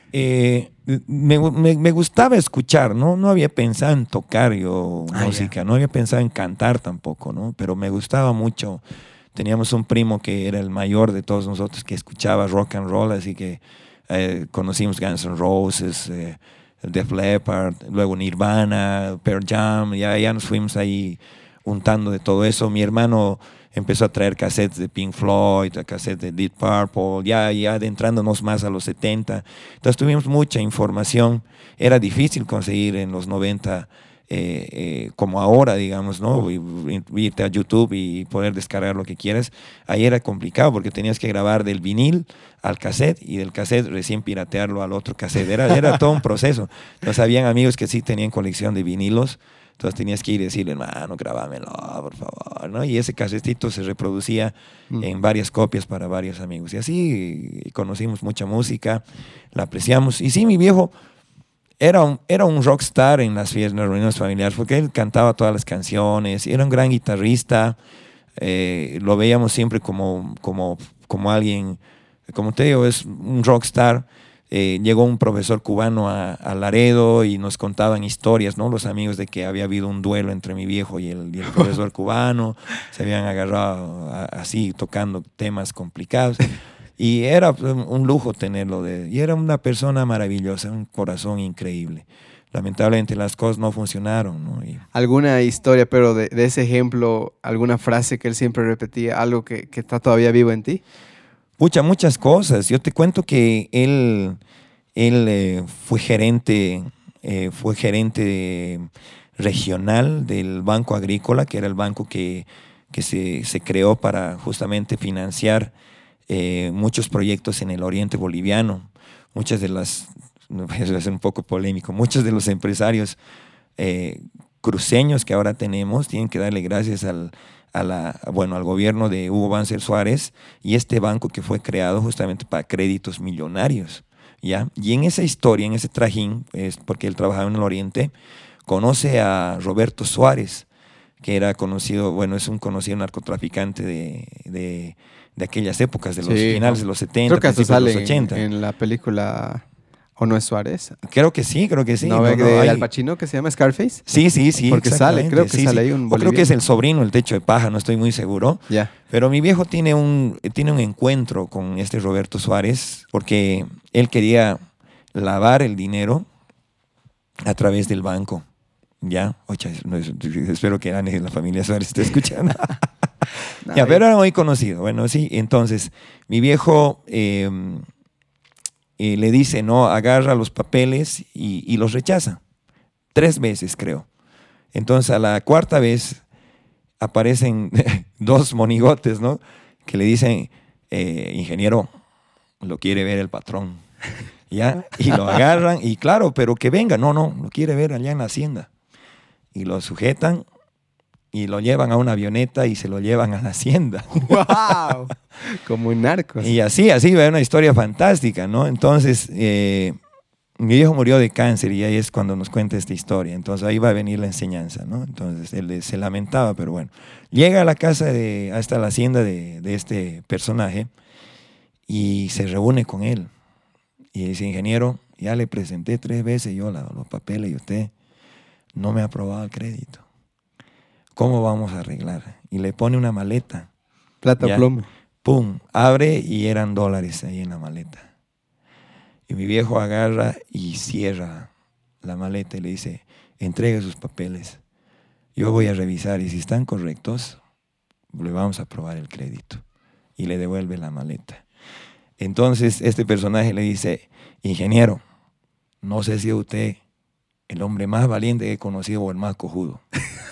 Me gustaba escuchar, ¿no? No había pensado en tocar yo música, no había pensado en cantar tampoco, ¿no? Pero me gustaba mucho. Teníamos un primo que era el mayor de todos nosotros que escuchaba rock and roll, así que conocimos Guns N' Roses, Def Leppard, luego Nirvana, Pearl Jam, ya nos fuimos ahí untando de todo eso. Mi hermano empezó a traer cassettes de Pink Floyd, cassettes de Deep Purple, ya adentrándonos más a los 70. Entonces tuvimos mucha información. Era difícil conseguir en los 90, como ahora, digamos, ¿no? Irte a YouTube y poder descargar lo que quieras. Ahí era complicado porque tenías que grabar del vinil al cassette y del cassette recién piratearlo al otro cassette. Era todo un proceso. Entonces habían amigos que sí tenían colección de vinilos. Entonces tenías que ir y decirle, hermano, grábamelo, por favor, ¿no? Y ese casetito se reproducía en varias copias para varios amigos. Y así conocimos mucha música, la apreciamos. Y sí, mi viejo era un rockstar en las fiestas, en las reuniones familiares, porque él cantaba todas las canciones, era un gran guitarrista, lo veíamos siempre como alguien, como te digo, es un rockstar. Llegó un profesor cubano a Laredo y nos contaban historias, ¿no? Los amigos de que había habido un duelo entre mi viejo y el profesor cubano, se habían agarrado así tocando temas complicados. Y era un lujo tenerlo. Y era una persona maravillosa, un corazón increíble. Lamentablemente las cosas no funcionaron, ¿no?
¿Alguna historia, pero de ese ejemplo, alguna frase que él siempre repetía, algo que está todavía vivo en ti?
Muchas cosas. Yo te cuento que él fue gerente regional del Banco Agrícola, que era el banco que se creó para justamente financiar muchos proyectos en el oriente boliviano. Muchas de las, voy a ser un poco polémico, muchos de los empresarios cruceños que ahora tenemos tienen que darle gracias al gobierno de Hugo Banzer Suárez y este banco que fue creado justamente para créditos millonarios, ¿ya? Y en esa historia, en ese trajín, porque él trabajaba en el Oriente, conoce a Roberto Suárez, que era conocido, bueno, es un conocido narcotraficante de aquellas épocas, de los finales de los 70,
creo que hasta
principios de
sale
los 80.
en la película, ¿o no es Suárez?
Creo que sí.
¿No, de Al Pacino, que se llama Scarface?
Sí.
Porque sale, creo que sale ahí un boliviano.
Creo que es el sobrino, el Techo de Paja, no estoy muy seguro.
Ya.
Pero mi viejo tiene un encuentro con este Roberto Suárez porque él quería lavar el dinero a través del banco. ¿Ya? Oye, espero que Anne de la familia Suárez esté escuchando. Ya, pero era muy conocido. Bueno, sí, entonces mi viejo le dice, no, agarra los papeles y los rechaza. 3 veces, creo. Entonces, a la 4ª vez aparecen 2 monigotes, ¿no? Que le dicen, ingeniero, lo quiere ver el patrón. ¿Ya? Y lo agarran, y claro, pero que venga. No, lo quiere ver allá en la hacienda. Y lo sujetan y lo llevan a una avioneta y se lo llevan a la hacienda.
¡Wow! Como un narco.
Y así, va una historia fantástica, ¿no? Entonces, mi viejo murió de cáncer y ahí es cuando nos cuenta esta historia. Entonces, ahí va a venir la enseñanza, ¿no? Entonces, él se lamentaba, pero bueno. Llega a la casa, hasta la hacienda de este personaje y se reúne con él. Y dice, ingeniero, ya le presenté 3 veces yo los papeles y usted no me ha aprobado el crédito. ¿Cómo vamos a arreglar? Y le pone una maleta.
Plata o plomo.
Pum, abre y eran dólares ahí en la maleta. Y mi viejo agarra y cierra la maleta y le dice, entregue sus papeles. Yo voy a revisar y si están correctos, le vamos a aprobar el crédito. Y le devuelve la maleta. Entonces este personaje le dice, ingeniero, no sé si es usted el hombre más valiente que he conocido o el más cojudo.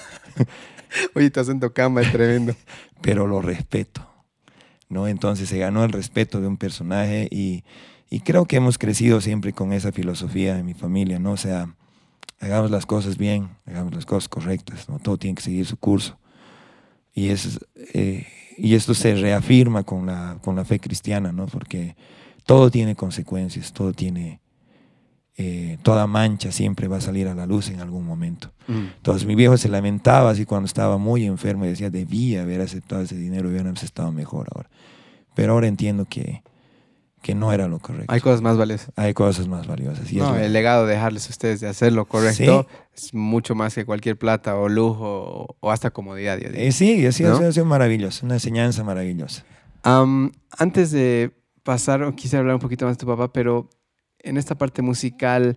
Oye, tu acento camba es tremendo.
Pero lo respeto, ¿no? Entonces se ganó el respeto de un personaje y creo que hemos crecido siempre con esa filosofía en mi familia, ¿no? O sea, hagamos las cosas bien, hagamos las cosas correctas, ¿no? Todo tiene que seguir su curso. Y esto se reafirma con la fe cristiana, ¿no? Porque todo tiene consecuencias, todo tiene... toda mancha siempre va a salir a la luz en algún momento. Entonces mi viejo se lamentaba así cuando estaba muy enfermo y decía, debía haber aceptado ese dinero y hubiéramos estado mejor ahora. Pero ahora entiendo que no era lo correcto.
Hay cosas más valiosas.
Hay cosas más valiosas.
No, el legado de dejarles a ustedes de hacer lo correcto es mucho más que cualquier plata o lujo o hasta comodidad. Yo digo.
Sí, así ha sido maravilloso, una enseñanza maravillosa.
Antes de pasar, quisiera hablar un poquito más de tu papá, pero en esta parte musical,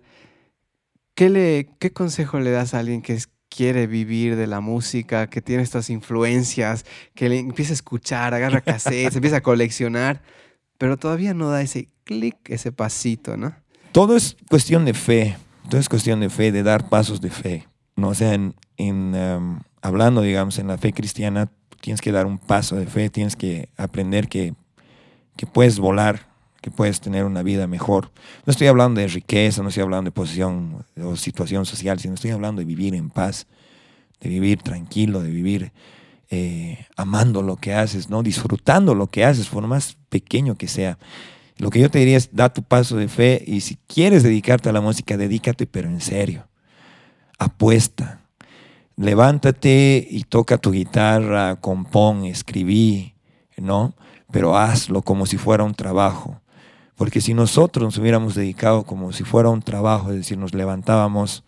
¿qué consejo le das a alguien que quiere vivir de la música, que tiene estas influencias, que le empieza a escuchar, agarra cassettes, empieza a coleccionar, pero todavía no da ese clic, ese pasito, ¿no?
Todo es cuestión de fe, de dar pasos de fe, ¿no? O sea, hablando, digamos, en la fe cristiana, tienes que dar un paso de fe, tienes que aprender que puedes volar, que puedes tener una vida mejor. No estoy hablando de riqueza, no estoy hablando de posición o situación social, sino estoy hablando de vivir en paz, de vivir tranquilo, de vivir amando lo que haces, ¿no? Disfrutando lo que haces, por más pequeño que sea. Lo que yo te diría es, da tu paso de fe y si quieres dedicarte a la música, dedícate, pero en serio. Apuesta. levántate y toca tu guitarra, compón, escribí, ¿no? Pero hazlo como si fuera un trabajo. Porque si nosotros nos hubiéramos dedicado como si fuera un trabajo, es decir, nos levantábamos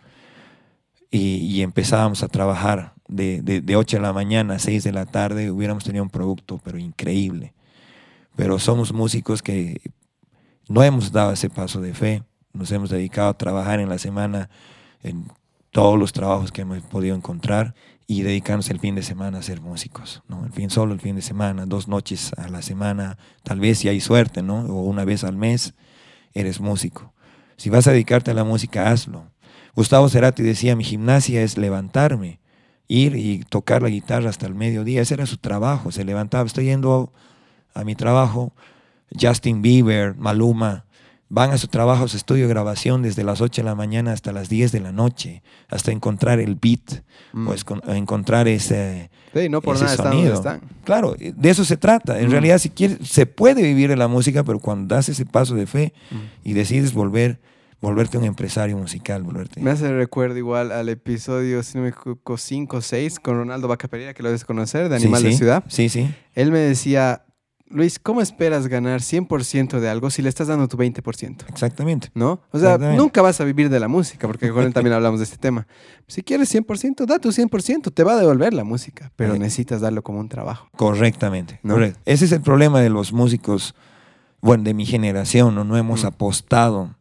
y empezábamos a trabajar de 8 de la mañana a 6 de la tarde, hubiéramos tenido un producto, pero increíble. Pero somos músicos que no hemos dado ese paso de fe, nos hemos dedicado a trabajar en la semana en todos los trabajos que hemos podido encontrar y dedicarnos el fin de semana a ser músicos, ¿no? Solo el fin de semana, 2 noches a la semana, tal vez si hay suerte, ¿no? O una vez al mes, eres músico. Si vas a dedicarte a la música, hazlo. Gustavo Cerati decía, mi gimnasia es levantarme, ir y tocar la guitarra hasta el mediodía. Ese era su trabajo, se levantaba, estoy yendo a mi trabajo. Justin Bieber, Maluma, van a su trabajo, a su estudio de grabación desde las 8 de la mañana hasta las 10 de la noche, hasta encontrar el beat, o encontrar ese,
sí, no por
ese
nada
sonido.
están.
Claro, de eso se trata. En realidad, si quieres, se puede vivir de la música, pero cuando das ese paso de fe y decides volverte un empresario musical.
Me hace recuerdo igual al episodio, si no me equivoco, 5 o 6, con Ronaldo Vaca Pereira, que lo debes conocer, de Animal de Ciudad.
Sí, sí.
Él me decía, Luis, ¿cómo esperas ganar 100% de algo si le estás dando tu 20%?
Exactamente.
¿No? O sea, nunca vas a vivir de la música, porque con él también hablamos de este tema. Si quieres 100%, da tu 100%, te va a devolver la música, pero necesitas darlo como un trabajo.
Correctamente,
¿no?
Correcto. Ese es el problema de los músicos, bueno, de mi generación, no hemos apostado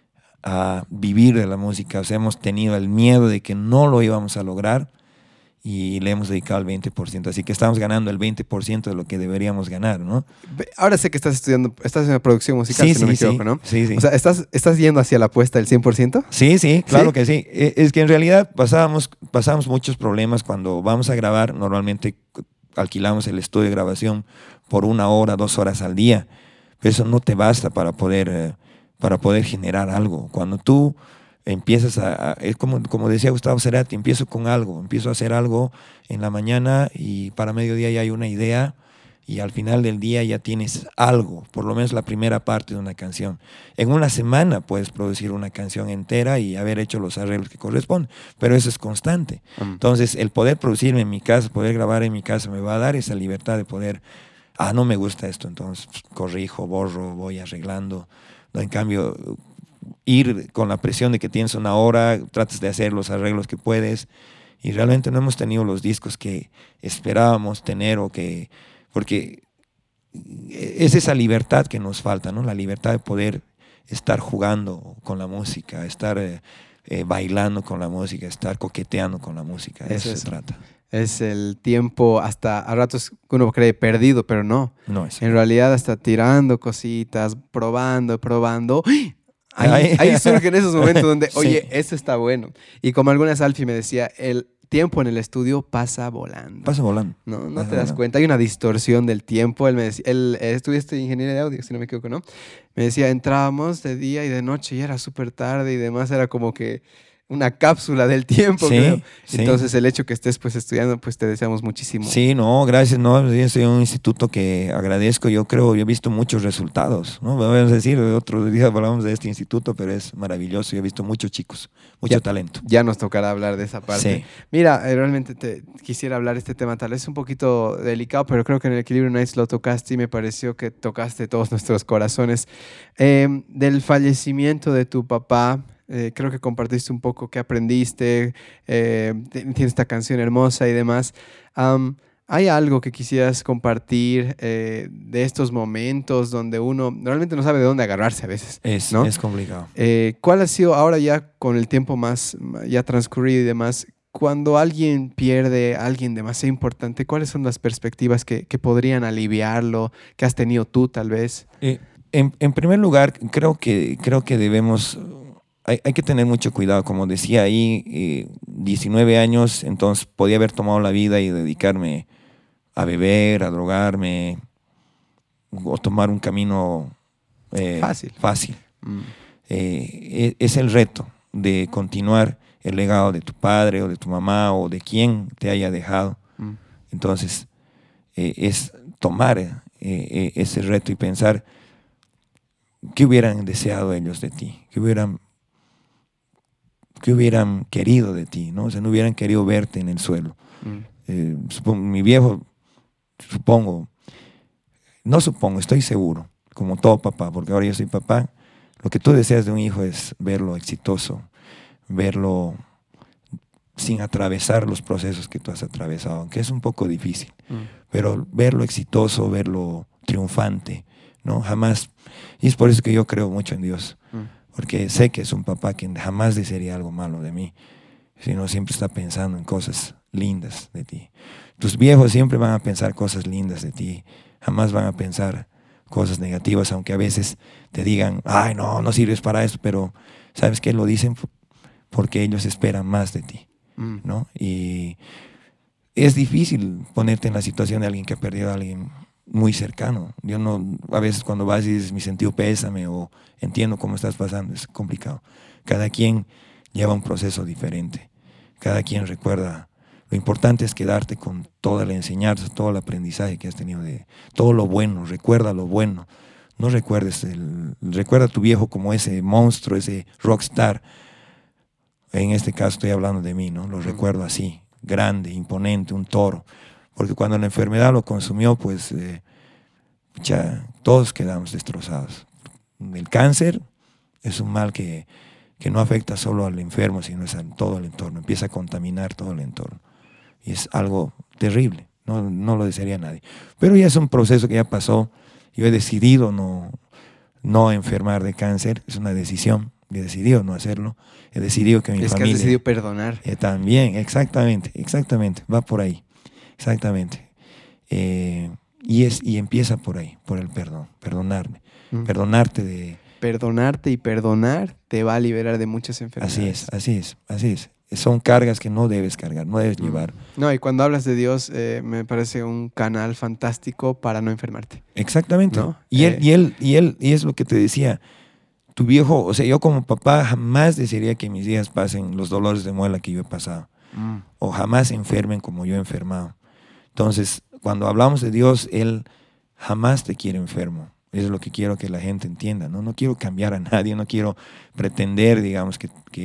a vivir de la música, o sea, hemos tenido el miedo de que no lo íbamos a lograr y le hemos dedicado el 20%, así que estamos ganando el 20% de lo que deberíamos ganar, ¿no?
Ahora sé que estás haciendo producción musical, si no me equivoco, ¿no?
Sí, sí.
O sea, ¿estás yendo hacia la apuesta del 100%?
Sí, claro que sí. Es que en realidad pasábamos muchos problemas cuando vamos a grabar. Normalmente alquilamos el estudio de grabación por 1 hora, 2 horas al día, pero eso no te basta para poder generar algo. Cuando tú empiezas es como decía Gustavo Cerati, empiezo a hacer algo en la mañana y para mediodía ya hay una idea y al final del día ya tienes algo, por lo menos la primera parte de una canción. En una semana puedes producir una canción entera y haber hecho los arreglos que corresponden, pero eso es constante. Entonces, el poder producirme en mi casa, poder grabar en mi casa, me va a dar esa libertad de poder, no me gusta esto, entonces corrijo, borro, voy arreglando. ¿No? En cambio, ir con la presión de que tienes 1 hora, tratas de hacer los arreglos que puedes y realmente no hemos tenido los discos que esperábamos tener porque es esa libertad que nos falta, ¿no? La libertad de poder estar jugando con la música, estar bailando con la música, estar coqueteando con la música. De eso se trata.
Es el tiempo hasta a ratos uno cree perdido, pero no.
No es.
En realidad hasta tirando cositas, probando. Ahí surgen esos momentos donde, oye, eso está bueno. Y como alguna vez Alfie me decía, el tiempo en el estudio pasa volando.
Pasa volando.
No te das cuenta. Hay una distorsión del tiempo. Él me decía, él estudiaste ingeniería de audio, si no me equivoco, ¿no? Me decía, entrábamos de día y de noche y era súper tarde y demás. Era como que una cápsula del tiempo, creo. Sí. Entonces, el hecho que estés pues estudiando, pues te deseamos muchísimo.
Sí, no, gracias. No, yo soy un instituto que agradezco. Yo he visto muchos resultados, ¿no? Vamos a decir, otro día hablamos de este instituto, pero es maravilloso. Yo he visto muchos chicos, mucho talento.
Ya nos tocará hablar de esa parte.
Sí.
Mira, realmente te quisiera hablar de este tema, tal vez un poquito delicado, pero creo que en el Equilibrio Nights lo tocaste y me pareció que tocaste todos nuestros corazones. Del fallecimiento de tu papá, creo que compartiste un poco qué aprendiste, tienes esta canción hermosa y demás. ¿Hay algo que quisieras compartir de estos momentos donde uno realmente no sabe de dónde agarrarse a veces? ¿no?
Es complicado.
¿Cuál ha sido ahora ya con el tiempo más ya transcurrido y demás, cuando alguien pierde a alguien demasiado importante, cuáles son las perspectivas que podrían aliviarlo, que has tenido tú tal vez?
En primer lugar, creo que debemos... Hay que tener mucho cuidado, como decía ahí, 19 años, entonces podía haber tomado la vida y dedicarme a beber, a drogarme, o tomar un camino fácil. Es el reto de continuar el legado de tu padre o de tu mamá o de quien te haya dejado. Entonces, es tomar ese reto y pensar qué hubieran deseado ellos de ti, qué hubieran ¿qué hubieran querido de ti? ¿No? O sea, no hubieran querido verte en el suelo. Mi viejo, estoy seguro, como todo papá, porque ahora yo soy papá, lo que tú deseas de un hijo es verlo exitoso, verlo sin atravesar los procesos que tú has atravesado, aunque es un poco difícil, pero verlo exitoso, verlo triunfante, ¿no? Jamás, y es por eso que yo creo mucho en Dios, porque sé que es un papá que jamás desearía algo malo de mí, sino siempre está pensando en cosas lindas de ti. Tus viejos siempre van a pensar cosas lindas de ti, jamás van a pensar cosas negativas, aunque a veces te digan, ay, no, no sirves para eso, pero ¿sabes qué? Lo dicen porque ellos esperan más de ti, ¿no? Y es difícil ponerte en la situación de alguien que ha perdido a alguien muy cercano. Yo no, a veces cuando vas y dices mi sentido pésame o entiendo cómo estás pasando, es complicado. Cada quien lleva un proceso diferente, cada quien recuerda. Lo importante es quedarte con toda la enseñanza, todo el aprendizaje que has tenido, de todo lo bueno, recuerda lo bueno. No recuerdes, recuerda a tu viejo como ese monstruo, ese rockstar. En este caso estoy hablando de mí, ¿no? Lo recuerdo así, grande, imponente, un toro. Porque cuando la enfermedad lo consumió, pues ya todos quedamos destrozados. El cáncer es un mal que no afecta solo al enfermo, sino es a todo el entorno. Empieza a contaminar todo el entorno. Y es algo terrible, no lo desearía a nadie. Pero ya es un proceso que ya pasó. Yo he decidido no enfermar de cáncer, es una decisión. He decidido no hacerlo. He decidido que mi familia...
Es que has decidido perdonar.
También, exactamente, va por ahí, exactamente. Y empieza por ahí, por el perdón, perdonarme, perdonarte de...
Perdonarte y perdonar te va a liberar de muchas enfermedades.
Así es. Son cargas que no debes cargar, no debes llevar.
No, y cuando hablas de Dios, me parece un canal fantástico para no enfermarte.
Exactamente.
¿No?
Y es lo que te decía, tu viejo, o sea, yo como papá jamás desearía que mis hijas pasen los dolores de muela que yo he pasado. O jamás enfermen como yo he enfermado. Entonces, cuando hablamos de Dios, Él jamás te quiere enfermo. Eso es lo que quiero que la gente entienda, ¿no? No quiero cambiar a nadie, no quiero pretender, digamos,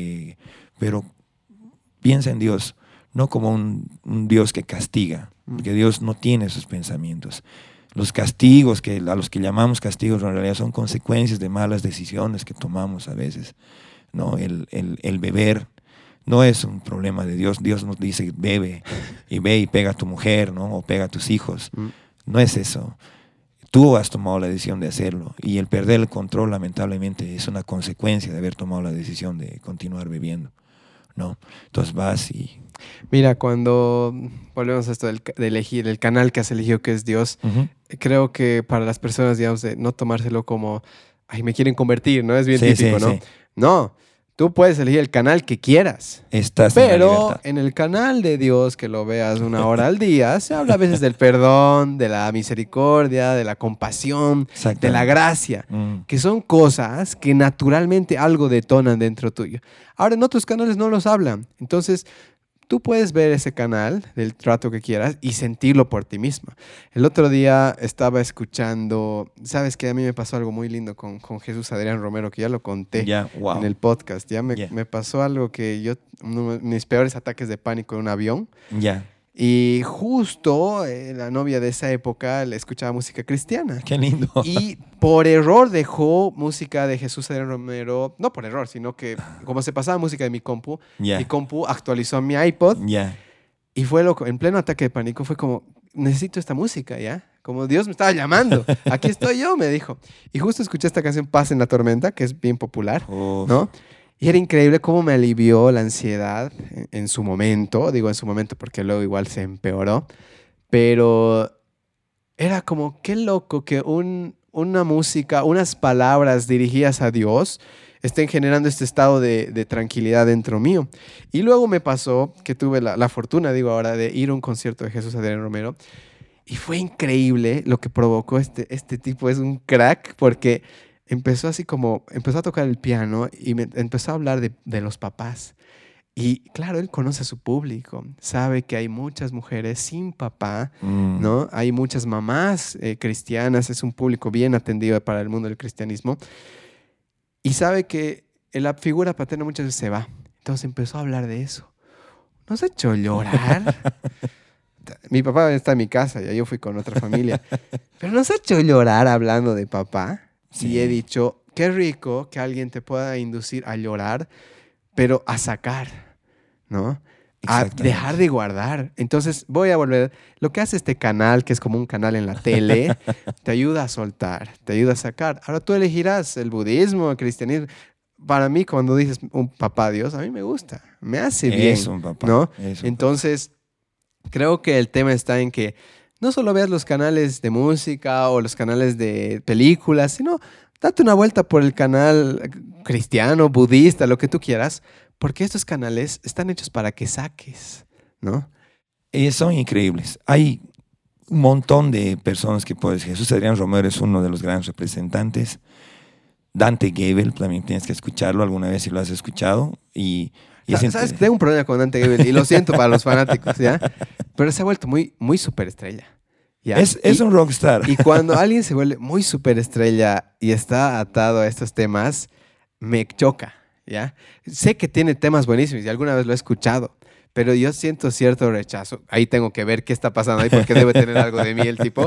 pero piensa en Dios, no como un Dios que castiga, porque Dios no tiene esos pensamientos. Los castigos, a los que llamamos castigos, en realidad son consecuencias de malas decisiones que tomamos a veces, ¿no? El beber no es un problema de Dios. Dios nos dice bebe y ve y pega a tu mujer, ¿no? O pega a tus hijos. No es eso. Tú has tomado la decisión de hacerlo y el perder el control lamentablemente es una consecuencia de haber tomado la decisión de continuar bebiendo, ¿no? Entonces vas y...
Mira, cuando volvemos a esto de elegir el canal que has elegido, que es Dios, creo que para las personas, digamos, de no tomárselo como, ay, me quieren convertir, ¿no? Es bien típico, ¿no? Sí. No, tú puedes elegir el canal que quieras. Pero en el canal de Dios, que lo veas 1 hora al día, se habla a veces del perdón, de la misericordia, de la compasión, de la gracia, que son cosas que naturalmente algo detonan dentro tuyo. Ahora, en otros canales no los hablan. Entonces, tú puedes ver ese canal del trato que quieras y sentirlo por ti misma. El otro día estaba escuchando, sabes que a mí me pasó algo muy lindo con Jesús Adrián Romero, que ya lo conté en el podcast. Me pasó algo que uno de mis peores ataques de pánico en un avión. Y justo la novia de esa época le escuchaba música cristiana.
¡Qué lindo!
Y por error dejó música de Jesús Adrián Romero. No por error, sino que como se pasaba música de mi compu, mi compu actualizó mi iPod. Y fue loco. En pleno ataque de pánico fue como, necesito esta música, ¿ya? Como Dios me estaba llamando. Aquí estoy yo, me dijo. Y justo escuché esta canción Paz en la Tormenta, que es bien popular, ¿no? Y era increíble cómo me alivió la ansiedad en su momento. Digo en su momento porque luego igual se empeoró. Pero era como, qué loco que una música, unas palabras dirigidas a Dios estén generando este estado de tranquilidad dentro mío. Y luego me pasó que tuve la fortuna, digo ahora, de ir a un concierto de Jesús Adrián Romero. Y fue increíble lo que provocó este tipo. Es un crack porque... empezó a tocar el piano y empezó a hablar de los papás. Y claro, él conoce a su público, sabe que hay muchas mujeres sin papá, ¿no? Hay muchas mamás cristianas, es un público bien atendido para el mundo del cristianismo. Y sabe que la figura paterna muchas veces se va. Entonces empezó a hablar de eso. Nos ha hecho llorar. Mi papá está en mi casa, ya yo fui con otra familia. Pero nos ha hecho llorar hablando de papá.
Sí.
Y he dicho, qué rico que alguien te pueda inducir a llorar, pero a sacar, ¿no? A dejar de guardar. Entonces voy a volver. Lo que hace este canal, que es como un canal en la tele, te ayuda a soltar, te ayuda a sacar. Ahora tú elegirás el budismo, el cristianismo. Para mí, cuando dices un papá Dios, a mí me gusta, me hace bien,
es un papá,
¿no?
es un
Entonces, creo que el tema está en que no solo veas los canales de música o los canales de películas, sino date una vuelta por el canal cristiano, budista, lo que tú quieras, porque estos canales están hechos para que saques, ¿no?
Son increíbles. Hay un montón de personas que puedes. Jesús Adrián Romero es uno de los grandes representantes. Dante Gebel, también tienes que escucharlo alguna vez si lo has escuchado.
¿Sabes? Tengo un problema con Dante Gebel y lo siento para los fanáticos, ¿ya? Pero se ha vuelto muy, muy superestrella. ¿Ya?
Es un rockstar.
Y cuando alguien se vuelve muy superestrella y está atado a estos temas, me choca, ¿ya? Sé que tiene temas buenísimos y alguna vez lo he escuchado, pero yo siento cierto rechazo. Ahí tengo que ver qué está pasando ahí porque debe tener algo de mí el tipo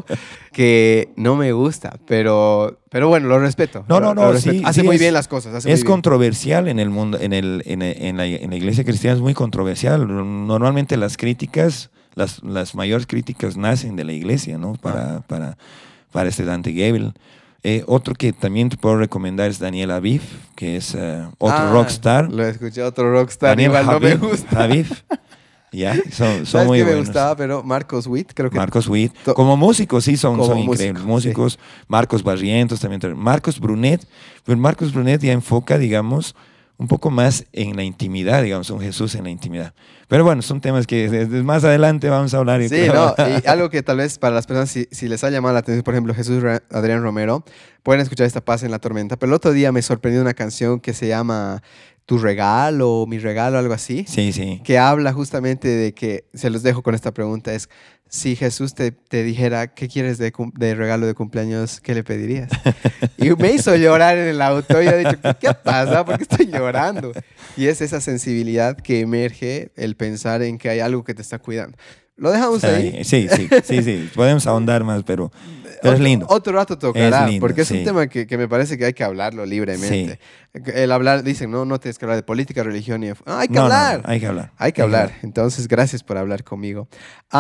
que no me gusta, pero bueno, lo respeto.
No,
lo respeto.
sí.
Hace
Sí,
muy bien las cosas.
Es controversial en el mundo, en la iglesia cristiana es muy controversial. Normalmente las críticas, las mayores críticas nacen de la iglesia, ¿no? Para este Dante Gebel. Otro que también te puedo recomendar es Daniel Aviv, que es otro rockstar.
Lo escuché, otro rockstar.
Daniel
Igual
Aviv,
no me gusta.
Aviv. Ya, son
¿Sabes
muy
qué me
buenos.
gustaba? Pero Marcos Witt, creo que...
Marcos Witt. Como músicos, sí, son increíbles.
músico,
Músicos. Sí. Marcos Barrientos también. Marcos Brunet. Pero Marcos Brunet ya enfoca, digamos, un poco más en la intimidad, digamos, un Jesús en la intimidad. Pero bueno, son temas que más adelante vamos a hablar.
Sí, no, y algo que tal vez para las personas, si les ha llamado la atención, por ejemplo, Jesús Adrián Romero, pueden escuchar esta Paz en la Tormenta, pero el otro día me sorprendió una canción que se llama Tu Regalo, Mi Regalo, algo así.
Sí, sí.
Que habla justamente de que, se los dejo con esta pregunta, es, si Jesús te dijera, ¿qué quieres de regalo de cumpleaños? ¿Qué le pedirías? Y me hizo llorar en el auto y he dicho, ¿qué pasa? ¿Por qué estoy llorando? Y es esa sensibilidad que emerge el pensar en que hay algo que te está cuidando. ¿Lo dejamos ahí?
Sí. Podemos ahondar más, pero es lindo.
Otro rato tocará,
es lindo,
porque es un tema que me parece que hay que hablarlo libremente. Sí. El hablar, dicen, no tienes que hablar de política, religión y... hay que hablar.
No, hay que hablar.
Hay que hablar. Entonces, gracias por hablar conmigo.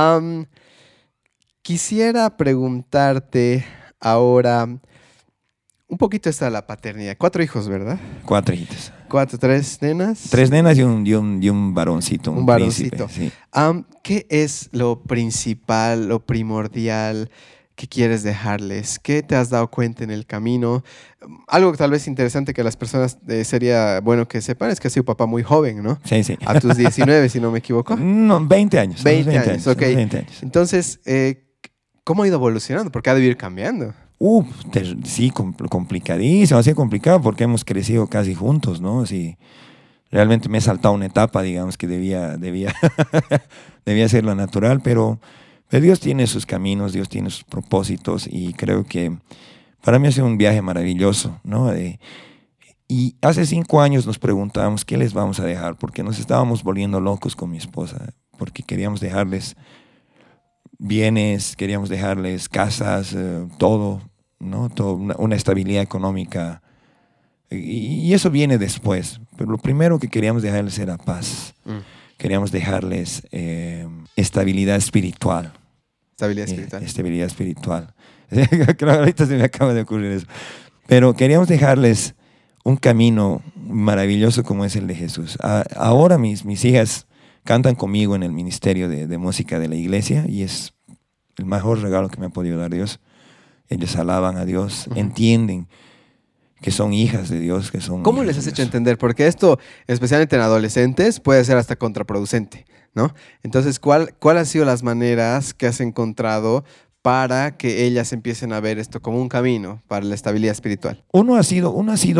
Quisiera preguntarte ahora un poquito esta de la paternidad. 4 hijos, ¿verdad?
4 hijitos.
3 nenas.
3 nenas y un varoncito. Un
varoncito.
Príncipe, sí.
¿Qué es lo principal, lo primordial que quieres dejarles? ¿Qué te has dado cuenta en el camino? Algo que tal vez interesante que las personas sería bueno que sepan es que has sido papá muy joven, ¿no?
Sí.
A tus 19, si no me equivoco.
No, 20 años.
20 años, ok.
20 años.
Entonces, ¿cómo ha ido evolucionando? Porque ha de ir cambiando.
Sí, complicadísimo, ha sido complicado porque hemos crecido casi juntos, ¿no? Sí, realmente me he saltado una etapa, digamos, que debía ser lo natural, pero Dios tiene sus caminos, Dios tiene sus propósitos y creo que para mí ha sido un viaje maravilloso, ¿no? Y hace 5 años nos preguntábamos qué les vamos a dejar, porque nos estábamos volviendo locos con mi esposa, porque queríamos dejarles bienes, queríamos dejarles casas, todo, ¿no? Todo, una estabilidad económica. Y eso viene después. Pero lo primero que queríamos dejarles era paz. Queríamos dejarles estabilidad espiritual. Estabilidad espiritual. Claro, ahorita se me acaba de ocurrir eso. Pero queríamos dejarles un camino maravilloso como es el de Jesús. Ahora mis hijas cantan conmigo en el ministerio de música de la iglesia y es el mejor regalo que me ha podido dar Dios. Ellos alaban a Dios, entienden que son hijas de Dios, que son...
¿Cómo les has hecho entender? Porque esto, especialmente en adolescentes, puede ser hasta contraproducente, ¿no? Entonces, ¿cuál han sido las maneras que has encontrado para que ellas empiecen a ver esto como un camino para la estabilidad espiritual?
Uno ha sido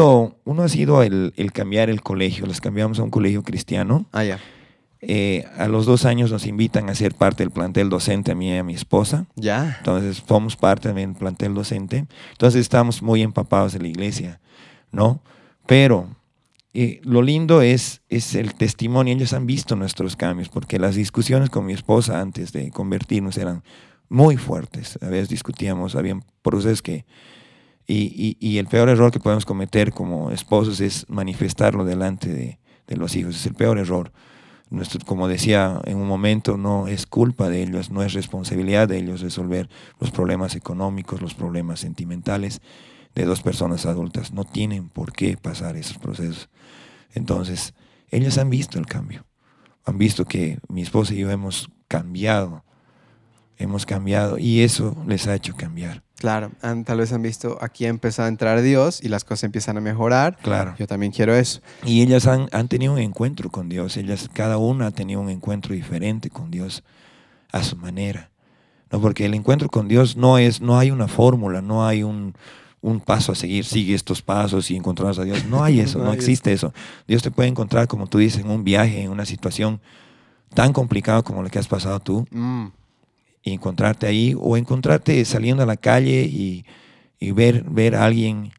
el cambiar el colegio. Les cambiamos a un colegio cristiano.
Ya.
A los 2 años nos invitan a ser parte del plantel docente a mí y a mi esposa.
Ya.
Entonces somos parte del plantel docente. Entonces estamos muy empapados de la iglesia, ¿no? Pero lo lindo es el testimonio. Ellos han visto nuestros cambios, porque las discusiones con mi esposa antes de convertirnos eran muy fuertes. A veces discutíamos, había procesos que... Y el peor error que podemos cometer como esposos es manifestarlo delante de los hijos. Es el peor error. Como decía en un momento, no es culpa de ellos, no es responsabilidad de ellos resolver los problemas económicos, los problemas sentimentales de dos personas adultas. No tienen por qué pasar esos procesos. Entonces, ellos han visto el cambio. Han visto que mi esposa y yo hemos cambiado y eso les ha hecho cambiar.
Claro, tal vez han visto, aquí ha empezado a entrar Dios y las cosas empiezan a mejorar.
Claro.
Yo también quiero eso.
Y ellas han tenido un encuentro con Dios. Cada una ha tenido un encuentro diferente con Dios a su manera. ¿No? Porque el encuentro con Dios no hay una fórmula, no hay un paso a seguir. Sigue estos pasos y encontrarás a Dios. No hay eso, no existe eso. Dios te puede encontrar, como tú dices, en un viaje, en una situación tan complicada como la que has pasado tú. Y encontrarte ahí, o encontrarte saliendo a la calle y ver a alguien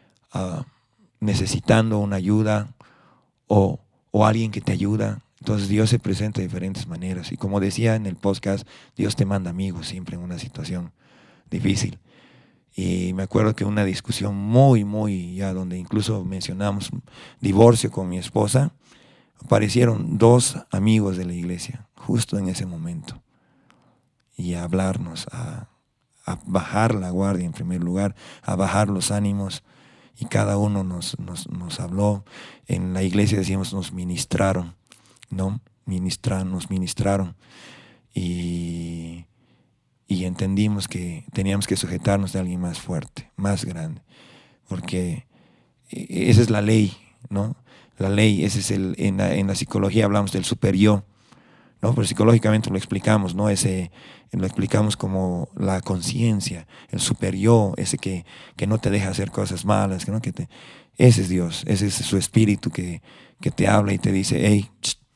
necesitando una ayuda o alguien que te ayuda. Entonces Dios se presenta de diferentes maneras. Y como decía en el podcast, Dios te manda amigos siempre en una situación difícil. Y me acuerdo que una discusión muy, ya donde incluso mencionamos divorcio con mi esposa, aparecieron dos amigos de la iglesia justo en ese momento. Y a hablarnos, a bajar la guardia en primer lugar, a bajar los ánimos. Y cada uno nos habló. En la iglesia decíamos, nos ministraron, ¿no? Nos ministraron. Y entendimos que teníamos que sujetarnos de alguien más fuerte, más grande. Porque esa es la ley, ¿no? La ley, ese es en la psicología hablamos del super yo, ¿no? Pero psicológicamente lo explicamos, ¿no? Lo explicamos como la conciencia, el super yo, ese que no te deja hacer cosas malas, ¿no? Ese es Dios, ese es su espíritu que te habla y te dice, hey,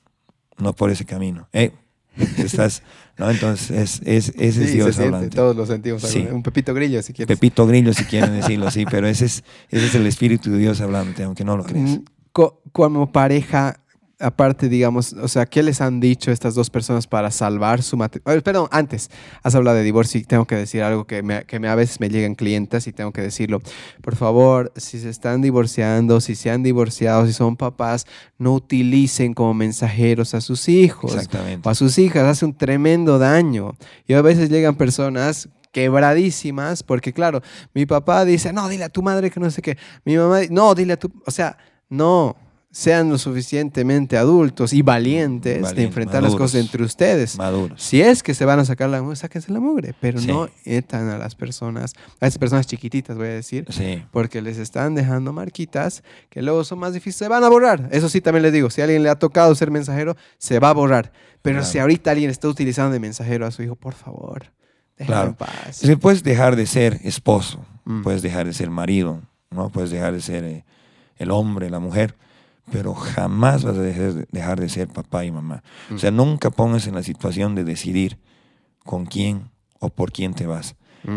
no por ese camino, hey, estás, ¿no? Entonces ese es Dios hablando.
Todos lo sentimos,
sí.
Un Pepito Grillo si quieres.
Pepito Grillo si quieren decirlo, sí, pero ese es el espíritu de Dios hablando, aunque no lo creas.
Como pareja, aparte, digamos, o sea, ¿qué les han dicho estas dos personas para salvar su matrimonio? Perdón, antes, has hablado de divorcio y tengo que decir algo que a veces me llegan clientes y tengo que decirlo. Por favor, si se están divorciando, si se han divorciado, si son papás, no utilicen como mensajeros a sus hijos.
Exactamente.
O a sus hijas, hace un tremendo daño. Y a veces llegan personas quebradísimas porque, claro, mi papá dice, no, dile a tu madre que no sé qué. Mi mamá dice, no, dile a tu... O sea, no... Sean lo suficientemente adultos y valientes de enfrentar maduros, las cosas entre ustedes.
Maduros.
Si es que se van a sacar la mugre, sáquense la mugre, pero no etan a las personas, a esas personas chiquititas, voy a decir, porque les están dejando marquitas que luego son más difíciles, se van a borrar. Eso sí, también les digo, si a alguien le ha tocado ser mensajero, se va a borrar. Pero si ahorita alguien está utilizando de mensajero a su hijo, por favor, déjalo en paz.
Si puedes dejar de ser esposo, puedes dejar de ser marido, ¿no? Puedes dejar de ser el hombre, la mujer, pero jamás vas a dejar de ser papá y mamá. O sea, nunca pongas en la situación de decidir con quién o por quién te vas.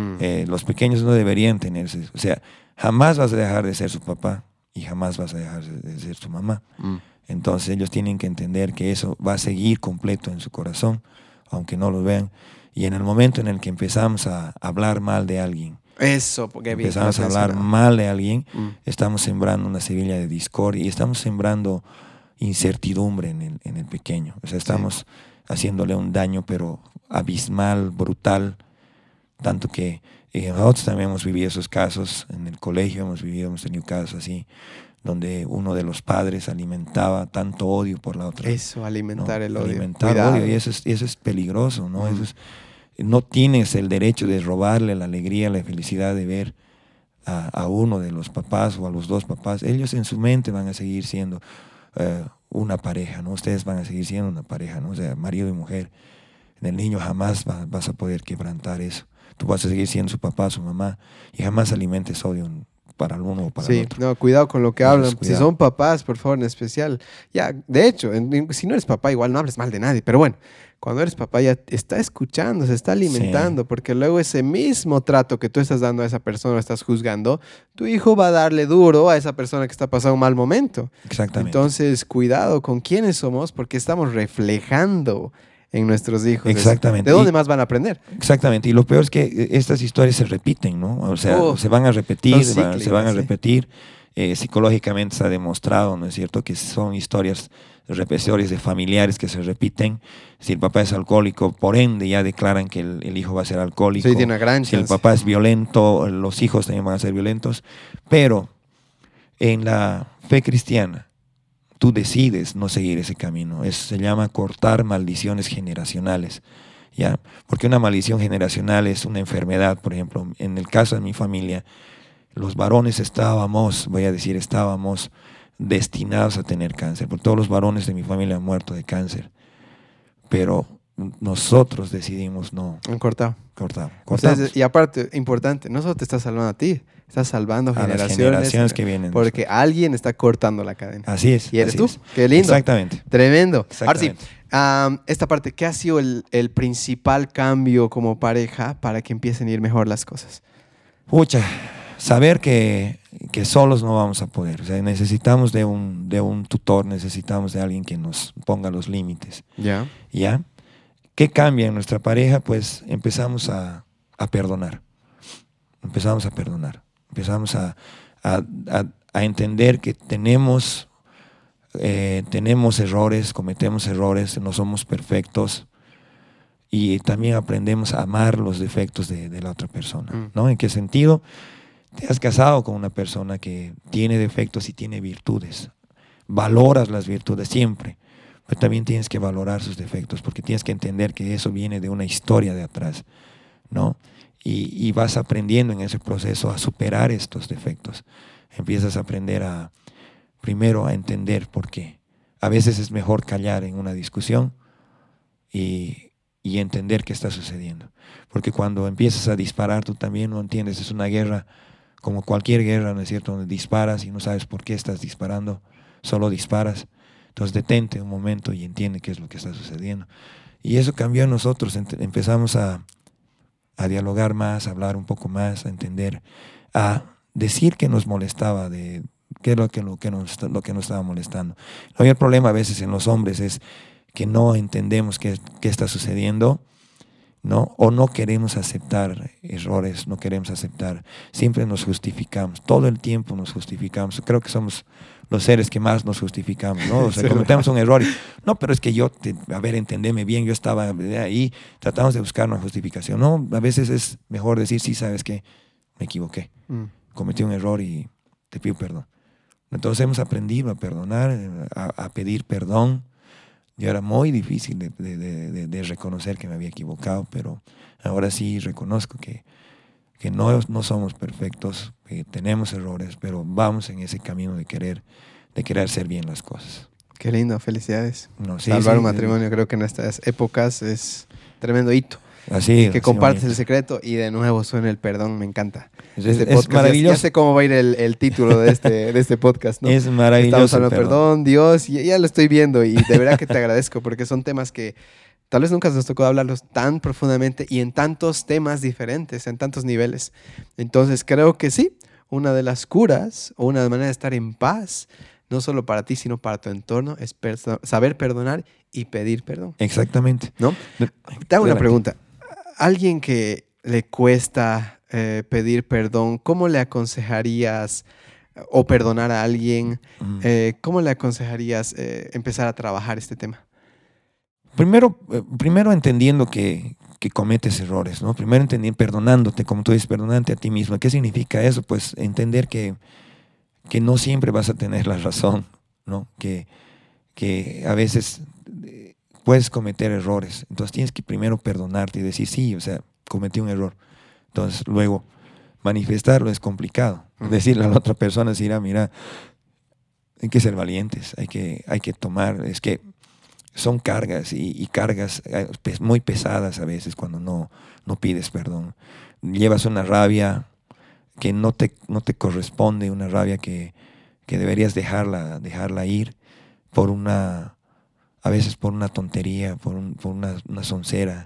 Los pequeños no deberían tenerse. O sea, jamás vas a dejar de ser su papá y jamás vas a dejar de ser su mamá. Entonces ellos tienen que entender que eso va a seguir completo en su corazón, aunque no lo vean. Y en el momento en el que empezamos a hablar mal de alguien,
porque
empezamos a hablar mal de alguien, estamos sembrando una semilla de discordia y estamos sembrando incertidumbre en el pequeño. O sea, estamos haciéndole un daño, pero abismal, brutal, tanto que nosotros también hemos vivido esos casos en el colegio, hemos tenido casos así, donde uno de los padres alimentaba tanto odio por la otra.
Eso, alimentar, ¿no? El odio.
Alimentar odio, y eso es peligroso, ¿no? No tienes el derecho de robarle la alegría, la felicidad de ver a uno de los papás o a los dos papás. Ellos en su mente van a seguir siendo una pareja, ¿no? Ustedes van a seguir siendo una pareja, ¿no? O sea, marido y mujer. En el niño jamás vas a poder quebrantar eso. Tú vas a seguir siendo su papá, su mamá, y jamás alimentes odio para el uno o para el
Sí,
otro.
no, cuidado con lo que hablan.
Entonces,
Si
cuidado.
son papás, por favor, en especial. Ya, de hecho, si no eres papá, igual no hables mal de nadie. Pero bueno, cuando eres papá ya está escuchando, se está alimentando, porque luego ese mismo trato que tú estás dando a esa persona, estás juzgando, tu hijo va a darle duro a esa persona que está pasando un mal momento.
Exactamente.
Entonces, cuidado con quiénes somos, porque estamos reflejando en nuestros hijos.
Exactamente.
¿De dónde más van a aprender?
Exactamente. Y lo peor es que estas historias se repiten, ¿no? O sea, se van a repetir,
son
se van a
cíclicas, sí.
repetir. Psicológicamente se ha demostrado, ¿no es cierto?, que son historias repetitorias de familiares que se repiten. Si el papá es alcohólico, por ende ya declaran que el hijo va a ser alcohólico.
Sí, tiene una gran
Si el
chance.
papá es violento, los hijos también van a ser violentos. Pero en la fe cristiana, tú decides no seguir ese camino. Se llama cortar maldiciones generacionales, ¿ya? Porque una maldición generacional es una enfermedad. Por ejemplo, en el caso de mi familia, los varones estábamos destinados a tener cáncer, porque todos los varones de mi familia han muerto de cáncer, pero nosotros decidimos no
Han cortado.
cortamos.
Entonces, y aparte, importante, no solo te estás salvando a ti, estás salvando
A las
generaciones,
generaciones que vienen
porque
después.
alguien está cortando la cadena.
Así es.
Y eres
así
tú.
es.
Qué lindo.
Exactamente.
Tremendo. Ahora sí,
Exactamente.
esta parte, ¿qué ha sido el principal cambio como pareja para que empiecen a ir mejor las cosas?
Pucha, saber que solos no vamos a poder. O sea, necesitamos de un tutor, necesitamos de alguien que nos ponga los límites.
Ya.
¿Ya? ¿Qué cambia en nuestra pareja? Pues empezamos a perdonar. Empezamos a perdonar. Empezamos a entender que tenemos errores, cometemos errores, no somos perfectos. Y también aprendemos a amar los defectos de la otra persona, ¿no? ¿En qué sentido? Te has casado con una persona que tiene defectos y tiene virtudes. Valoras las virtudes siempre, pero también tienes que valorar sus defectos, porque tienes que entender que eso viene de una historia de atrás, ¿no? Y vas aprendiendo en ese proceso a superar estos defectos. Empiezas a aprender primero a entender por qué. A veces es mejor callar en una discusión y entender qué está sucediendo. Porque cuando empiezas a disparar, tú también no entiendes. Es una guerra, como cualquier guerra, ¿no es cierto?, donde disparas y no sabes por qué estás disparando, solo disparas. Entonces detente un momento y entiende qué es lo que está sucediendo. Y eso cambió en nosotros. Empezamos a dialogar más, a hablar un poco más, a entender, a decir que nos molestaba, de qué es lo que nos estaba molestando. El mayor problema a veces en los hombres es que no entendemos qué está sucediendo, ¿no? O no queremos aceptar errores, no queremos aceptar, siempre nos justificamos, todo el tiempo nos justificamos. Creo que somos los seres que más nos justificamos, ¿no? O sea, cometemos un error y, no, pero es que entendeme bien, yo estaba ahí, tratamos de buscar una justificación. No, a veces es mejor decir, sí, sabes que me equivoqué, cometí un error y te pido perdón. Entonces hemos aprendido a perdonar, a pedir perdón. Yo era muy difícil de reconocer que me había equivocado, pero ahora sí reconozco que no somos perfectos, que tenemos errores, pero vamos en ese camino de querer hacer bien las cosas.
Qué lindo, felicidades.
No, sí,
Salvar
sí,
un matrimonio creo que en estas épocas es tremendo hito.
Así,
Que compartes el secreto y de nuevo suena el perdón, me encanta.
Es maravilloso.
Ya sé cómo va a ir el título de este podcast, ¿no?
Es maravilloso.
Estamos hablando, perdón, Dios, y ya lo estoy viendo y de verdad que te agradezco porque son temas que tal vez nunca nos tocó hablarlos tan profundamente y en tantos temas diferentes, en tantos niveles. Entonces creo que sí, una de las curas o una manera de estar en paz, no solo para ti, sino para tu entorno, es saber perdonar y pedir perdón.
Exactamente.
¿No? Te hago una pregunta. Alguien que le cuesta pedir perdón, ¿cómo le aconsejarías o perdonar a alguien? ¿Cómo le aconsejarías empezar a trabajar este tema?
Primero entendiendo que cometes errores, ¿no? Primero perdonándote, como tú dices, perdonándote a ti mismo. ¿Qué significa eso? Pues entender que no siempre vas a tener la razón, ¿no? Que a veces puedes cometer errores. Entonces tienes que primero perdonarte y decir, sí, o sea, cometí un error. Entonces luego manifestarlo es complicado. Decirle a la otra persona, decir, mira, hay que ser valientes, hay que tomar, es que son cargas y cargas muy pesadas a veces cuando no pides perdón. Llevas una rabia que no te corresponde, una rabia que deberías dejarla ir a veces por una tontería, por una soncera.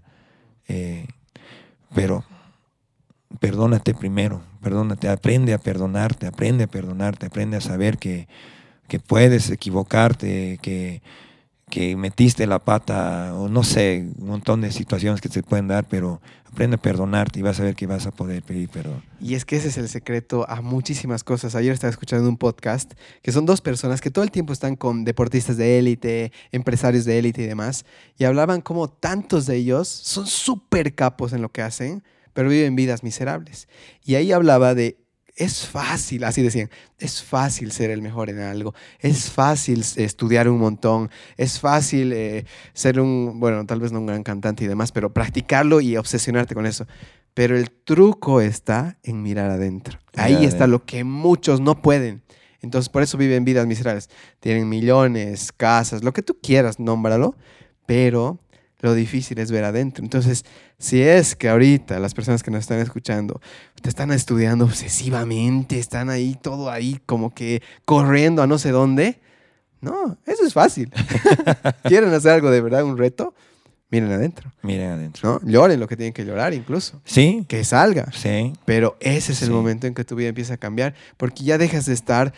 Pero perdónate primero, aprende a perdonarte, aprende a saber que puedes equivocarte, que metiste la pata, o no sé, un montón de situaciones que se pueden dar, pero aprende a perdonarte y vas a ver que vas a poder pedir perdón.
Y es que ese es el secreto a muchísimas cosas. Ayer estaba escuchando un podcast que son dos personas que todo el tiempo están con deportistas de élite, empresarios de élite y demás, y hablaban como tantos de ellos son súper capos en lo que hacen, pero viven vidas miserables. Y ahí hablaba de, es fácil, así decían, es fácil ser el mejor en algo, es fácil estudiar un montón, es fácil ser bueno, tal vez no un gran cantante y demás, pero practicarlo y obsesionarte con eso. Pero el truco está en mirar adentro. Ahí está lo que muchos no pueden. Entonces, por eso viven vidas miserables. Tienen millones, casas, lo que tú quieras, nómbralo, pero lo difícil es ver adentro. Entonces, si es que ahorita las personas que nos están escuchando te están estudiando obsesivamente, están ahí, todo ahí, como que corriendo a no sé dónde, no, eso es fácil. ¿Quieren hacer algo de verdad, un reto? Miren adentro.
Miren adentro.
¿No? Lloren lo que tienen que llorar incluso.
Sí.
Que salga.
Sí.
Pero ese es el
Sí.
momento en que tu vida empieza a cambiar, porque ya dejas de estar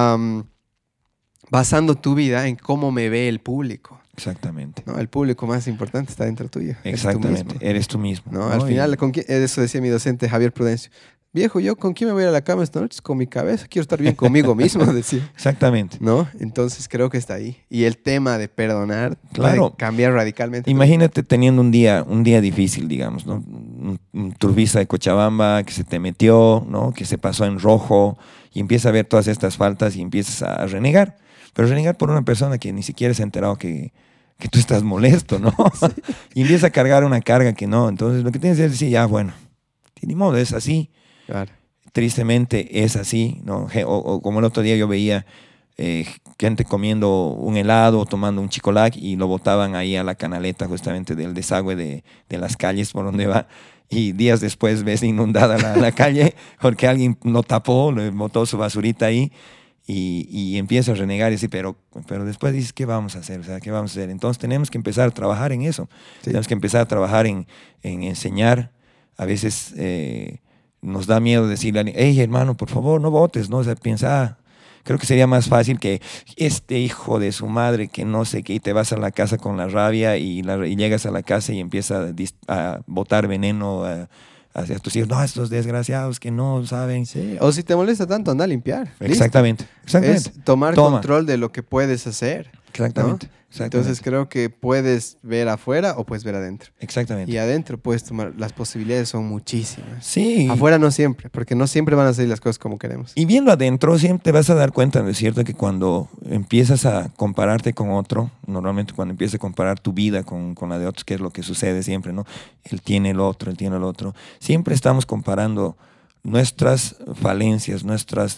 basando tu vida en cómo me ve el público.
Exactamente.
¿No? El público más importante está dentro tuyo.
Exactamente. Eres tú mismo.
¿No? Al final, ¿con quién? Eso decía mi docente Javier Prudencio. Viejo, ¿yo con quién me voy a ir a la cama esta noche? Con mi cabeza. Quiero estar bien conmigo mismo, decía.
Exactamente.
¿No? Entonces creo que está ahí. Y el tema de perdonar
Claro.
puede cambiar radicalmente.
Imagínate teniendo un día difícil, digamos, ¿no? Un turbista de Cochabamba que se te metió, ¿no? Que se pasó en rojo y empieza a ver todas estas faltas y empiezas a renegar. Pero renegar por una persona que ni siquiera se ha enterado que tú estás molesto, ¿no? Sí. Y empieza a cargar una carga que no. Entonces lo que tienes que decir, ya, bueno, ni modo, es así.
Claro.
Tristemente es así, ¿no? O como el otro día yo veía gente comiendo un helado o tomando un chicolac y lo botaban ahí a la canaleta justamente del desagüe de las calles por donde va, y días después ves inundada la calle porque alguien lo tapó, le botó su basurita ahí y empieza a renegar y decir, pero después dices, ¿qué vamos a hacer? O sea, ¿qué vamos a hacer? Entonces tenemos que empezar a trabajar en eso. Sí. Tenemos que empezar a trabajar en enseñar. A veces nos da miedo decirle, hey, hermano, por favor, no votes, ¿no? O sea, piensa, creo que sería más fácil que este hijo de su madre que no sé qué, y te vas a la casa con la rabia y llegas a la casa y empieza a botar veneno hacia tus hijos. No, estos desgraciados que no saben.
Sí. O si te molesta tanto, anda a limpiar.
Exactamente. Exactamente.
Es tomar control de lo que puedes hacer.
Exactamente.
¿No? Entonces creo que puedes ver afuera o puedes ver adentro.
Exactamente.
Y adentro puedes tomar, las posibilidades son muchísimas.
Sí.
Afuera no siempre, porque no siempre van a salir las cosas como queremos.
Y viendo adentro siempre te vas a dar cuenta, ¿no es cierto? Que cuando empiezas a compararte con otro, normalmente cuando empiezas a comparar tu vida con la de otros, que es lo que sucede siempre, ¿no? Él tiene el otro, siempre estamos comparando nuestras falencias, nuestras,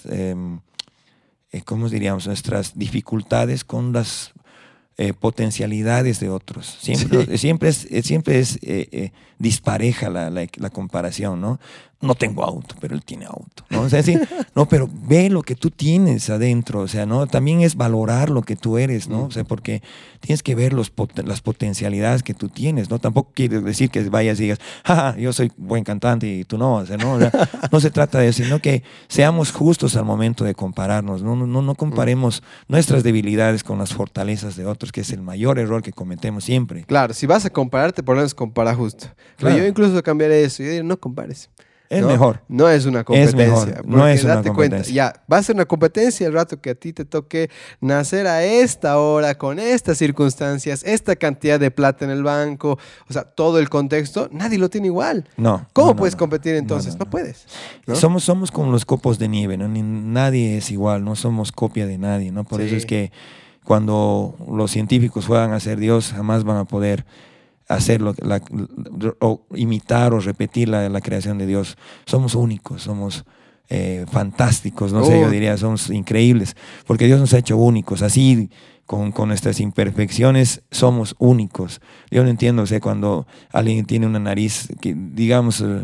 ¿cómo diríamos? Nuestras dificultades con las potencialidades de otros. Siempre es dispareja la comparación, ¿no? No tengo auto, pero él tiene auto, ¿no? O sea, sí, no, pero ve lo que tú tienes adentro, o sea, ¿no? También es valorar lo que tú eres, ¿no? O sea, porque tienes que ver las potencialidades que tú tienes, ¿no? Tampoco quiere decir que vayas y digas, jaja, yo soy buen cantante y tú no, o sea, ¿no? O sea, no se trata de eso, sino que seamos justos al momento de compararnos, no comparemos nuestras debilidades con las fortalezas de otros, que es el mayor error que cometemos siempre.
Claro, si vas a compararte, por lo menos compara justo.
Claro.
Pero yo incluso cambiaré eso, yo diría, no compares.
Es mejor.
No es una competencia.
Es mejor. No es una competencia.
Cuenta, ya, va a ser una competencia el rato que a ti te toque nacer a esta hora, con estas circunstancias, esta cantidad de plata en el banco, o sea, todo el contexto, nadie lo tiene igual.
No.
¿Cómo puedes competir entonces? No puedes. ¿No?
Somos como los copos de nieve, ¿no? Nadie es igual, no somos copia de nadie, ¿no? Por eso es que cuando los científicos juegan a ser Dios, jamás van a poder hacerlo, o imitar o repetir la creación de Dios. Somos únicos, somos fantásticos, no sé, yo diría, somos increíbles, porque Dios nos ha hecho únicos, así con nuestras imperfecciones somos únicos. Yo no entiendo, o sea, cuando alguien tiene una nariz que, digamos,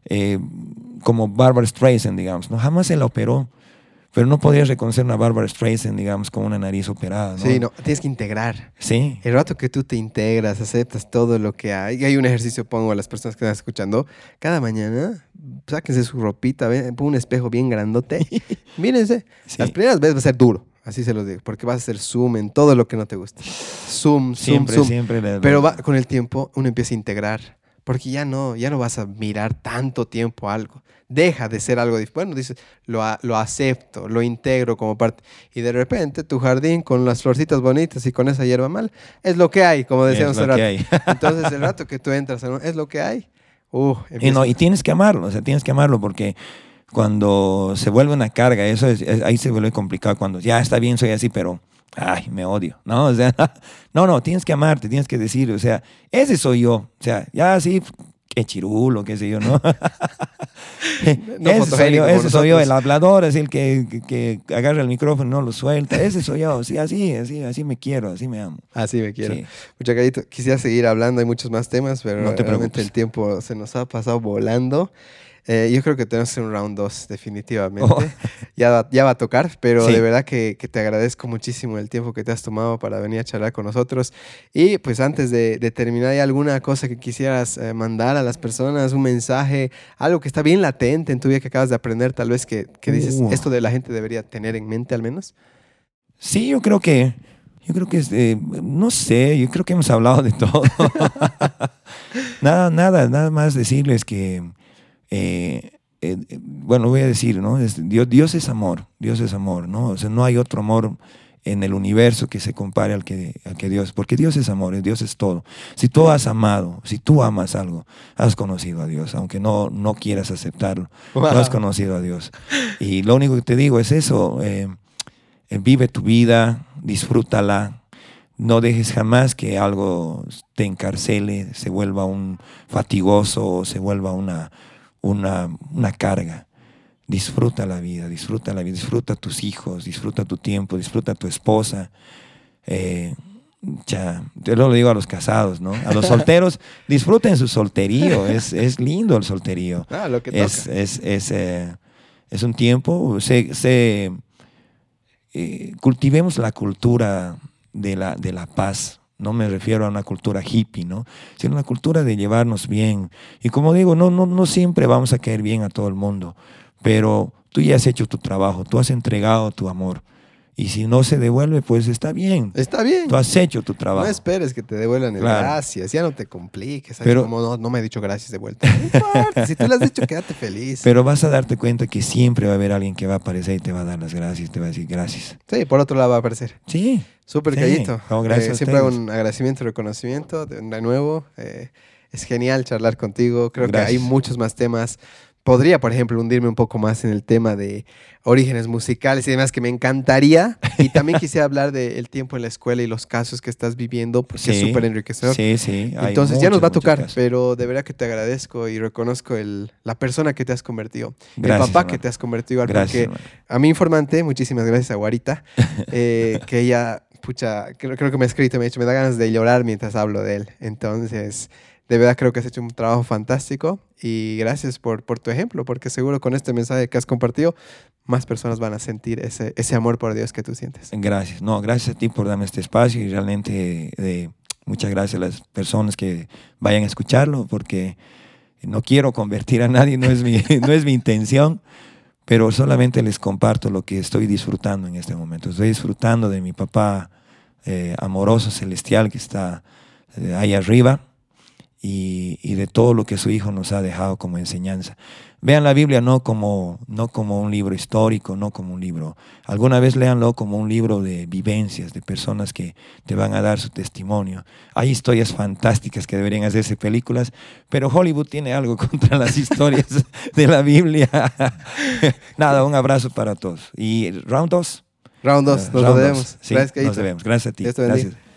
como Barbra Streisand, digamos, ¿no? Jamás se la operó, pero no podrías reconocer una Barbra Streisand, digamos, con una nariz operada, ¿no?
Sí, no, tienes que integrar.
Sí.
El rato que tú te integras, aceptas todo lo que hay. Y hay un ejercicio, pongo a las personas que están escuchando, cada mañana sáquense su ropita, pon un espejo bien grandote, mírense.
Sí.
Las primeras veces va a ser duro, así se los digo, porque vas a hacer zoom en todo lo que no te gusta. Zoom,
Siempre,
zoom.
siempre.
Pero con el tiempo uno empieza a integrar, porque ya no vas a mirar tanto tiempo algo. Deja de ser algo diferente. Bueno, dices, lo acepto, lo integro como parte. Y de repente tu jardín con las florcitas bonitas y con esa hierba mal, es lo que hay, como decíamos hace rato. Entonces el rato que tú entras, es lo que hay.
Y tienes que amarlo, o sea, tienes que amarlo porque cuando se vuelve una carga, ahí se vuelve complicado. Cuando ya está bien, soy así, pero ay, me odio, ¿no? O sea, no, tienes que amarte, tienes que decir, o sea, ese soy yo, o sea, ya así, qué chirulo, qué sé yo, ¿no? Ese soy yo, el hablador, es el que agarra el micrófono y no lo suelta, ese soy yo, sí, así me quiero, así me amo.
Así me quiero.
Sí.
Mucha carito, quisiera seguir hablando, hay muchos más temas, pero
No te
realmente
preocupes.
el tiempo se nos ha pasado volando. Yo creo que tenemos que hacer un round 2, definitivamente.
Oh.
Ya va a tocar, pero
Sí.
de verdad que te agradezco muchísimo el tiempo que te has tomado para venir a charlar con nosotros. Y pues antes de terminar, ¿hay alguna cosa que quisieras mandar a las personas? Un mensaje, algo que está bien latente en tu vida que acabas de aprender, tal vez que dices, esto de la gente debería tener en mente al menos.
Sí, yo creo que no sé, yo creo que hemos hablado de todo. Nada más decirles que bueno, voy a decir, ¿no? Dios es amor, ¿no? O sea, no hay otro amor en el universo que se compare al que Dios, porque Dios es amor, Dios es todo. Si tú has amado, si tú amas algo, has conocido a Dios, aunque no quieras aceptarlo,
Wow.
tú has conocido a Dios. Y lo único que te digo es eso, vive tu vida, disfrútala. No dejes jamás que algo te encarcele, se vuelva un fatigoso, se vuelva una carga. Disfruta la vida, disfruta tus hijos, disfruta tu tiempo, disfruta tu esposa. Yo lo digo a los casados, ¿no? A los solteros, disfruten su solterío, es lindo el solterío.
Lo que toca.
Es un tiempo, cultivemos la cultura de la paz. No me refiero a una cultura hippie, ¿no? Sino una cultura de llevarnos bien. Y como digo, no siempre vamos a caer bien a todo el mundo, pero tú ya has hecho tu trabajo, tú has entregado tu amor. Y si no se devuelve, pues está bien.
Está bien.
Tú has hecho tu trabajo.
No esperes que te devuelvan el
Claro.
gracias, ya no te compliques.
Pero-
Como no me ha dicho gracias de vuelta. No importa, si tú le has dicho, quédate feliz.
Pero vas a darte cuenta que siempre va a haber alguien que va a aparecer y te va a dar las gracias, te va a decir gracias.
Sí, por otro lado va a aparecer.
Sí.
Súper
Sí.
Cayito.
No, gracias a
siempre hago
ustedes.
un agradecimiento y reconocimiento de nuevo. Es genial charlar contigo. Creo que
Gracias.
hay muchos más temas. Podría, por ejemplo, hundirme un poco más en el tema de orígenes musicales y demás, que me encantaría. Y también quisiera hablar del tiempo en la escuela y los casos que estás viviendo, porque es súper enriquecedor.
Sí. Hay
Entonces ya nos va a
muchos
tocar,
casos.
pero de verdad que te agradezco y reconozco la persona que te has convertido,
Gracias,
el papá
hermano.
que te has convertido.
Gracias,
Porque
hermano.
a mi informante, muchísimas gracias a Guarita, que ella, creo que me ha escrito, me ha dicho, me da ganas de llorar mientras hablo de él. Entonces, de verdad creo que has hecho un trabajo fantástico y gracias por tu ejemplo, porque seguro con este mensaje que has compartido, más personas van a sentir ese amor por Dios que tú sientes.
Gracias. No, gracias a ti por darme este espacio y realmente muchas gracias a las personas que vayan a escucharlo porque no quiero convertir a nadie, no es mi intención, pero solamente les comparto lo que estoy disfrutando en este momento. Estoy disfrutando de mi papá amoroso, celestial, que está ahí arriba y de todo lo que su hijo nos ha dejado como enseñanza. Vean la Biblia no como un libro histórico, no como un libro. Alguna vez léanlo como un libro de vivencias, de personas que te van a dar su testimonio. Hay historias fantásticas que deberían hacerse películas, pero Hollywood tiene algo contra las historias de la Biblia. Nada, un abrazo para todos. Y round 2.
Round 2, nos lo debemos.
Sí,
Gracias, Cayito.
nos debemos. Gracias a ti.
Dios te bendiga.
Gracias.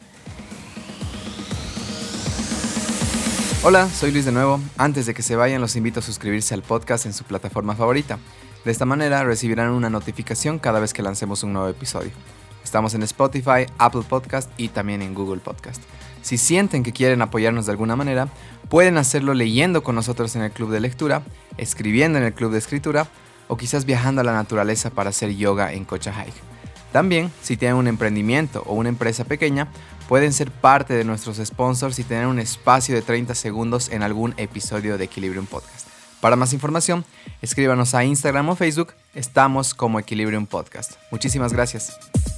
Hola, soy Luis de nuevo. Antes de que se vayan, los invito a suscribirse al podcast en su plataforma favorita. De esta manera recibirán una notificación cada vez que lancemos un nuevo episodio. Estamos en Spotify, Apple Podcast y también en Google Podcast. Si sienten que quieren apoyarnos de alguna manera, pueden hacerlo leyendo con nosotros en el club de lectura, escribiendo en el club de escritura o quizás viajando a la naturaleza para hacer yoga en Cocha Hike. También, si tienen un emprendimiento o una empresa pequeña, pueden ser parte de nuestros sponsors y tener un espacio de 30 segundos en algún episodio de Equilibrium Podcast. Para más información, escríbanos a Instagram o Facebook. Estamos como Equilibrium Podcast. Muchísimas gracias.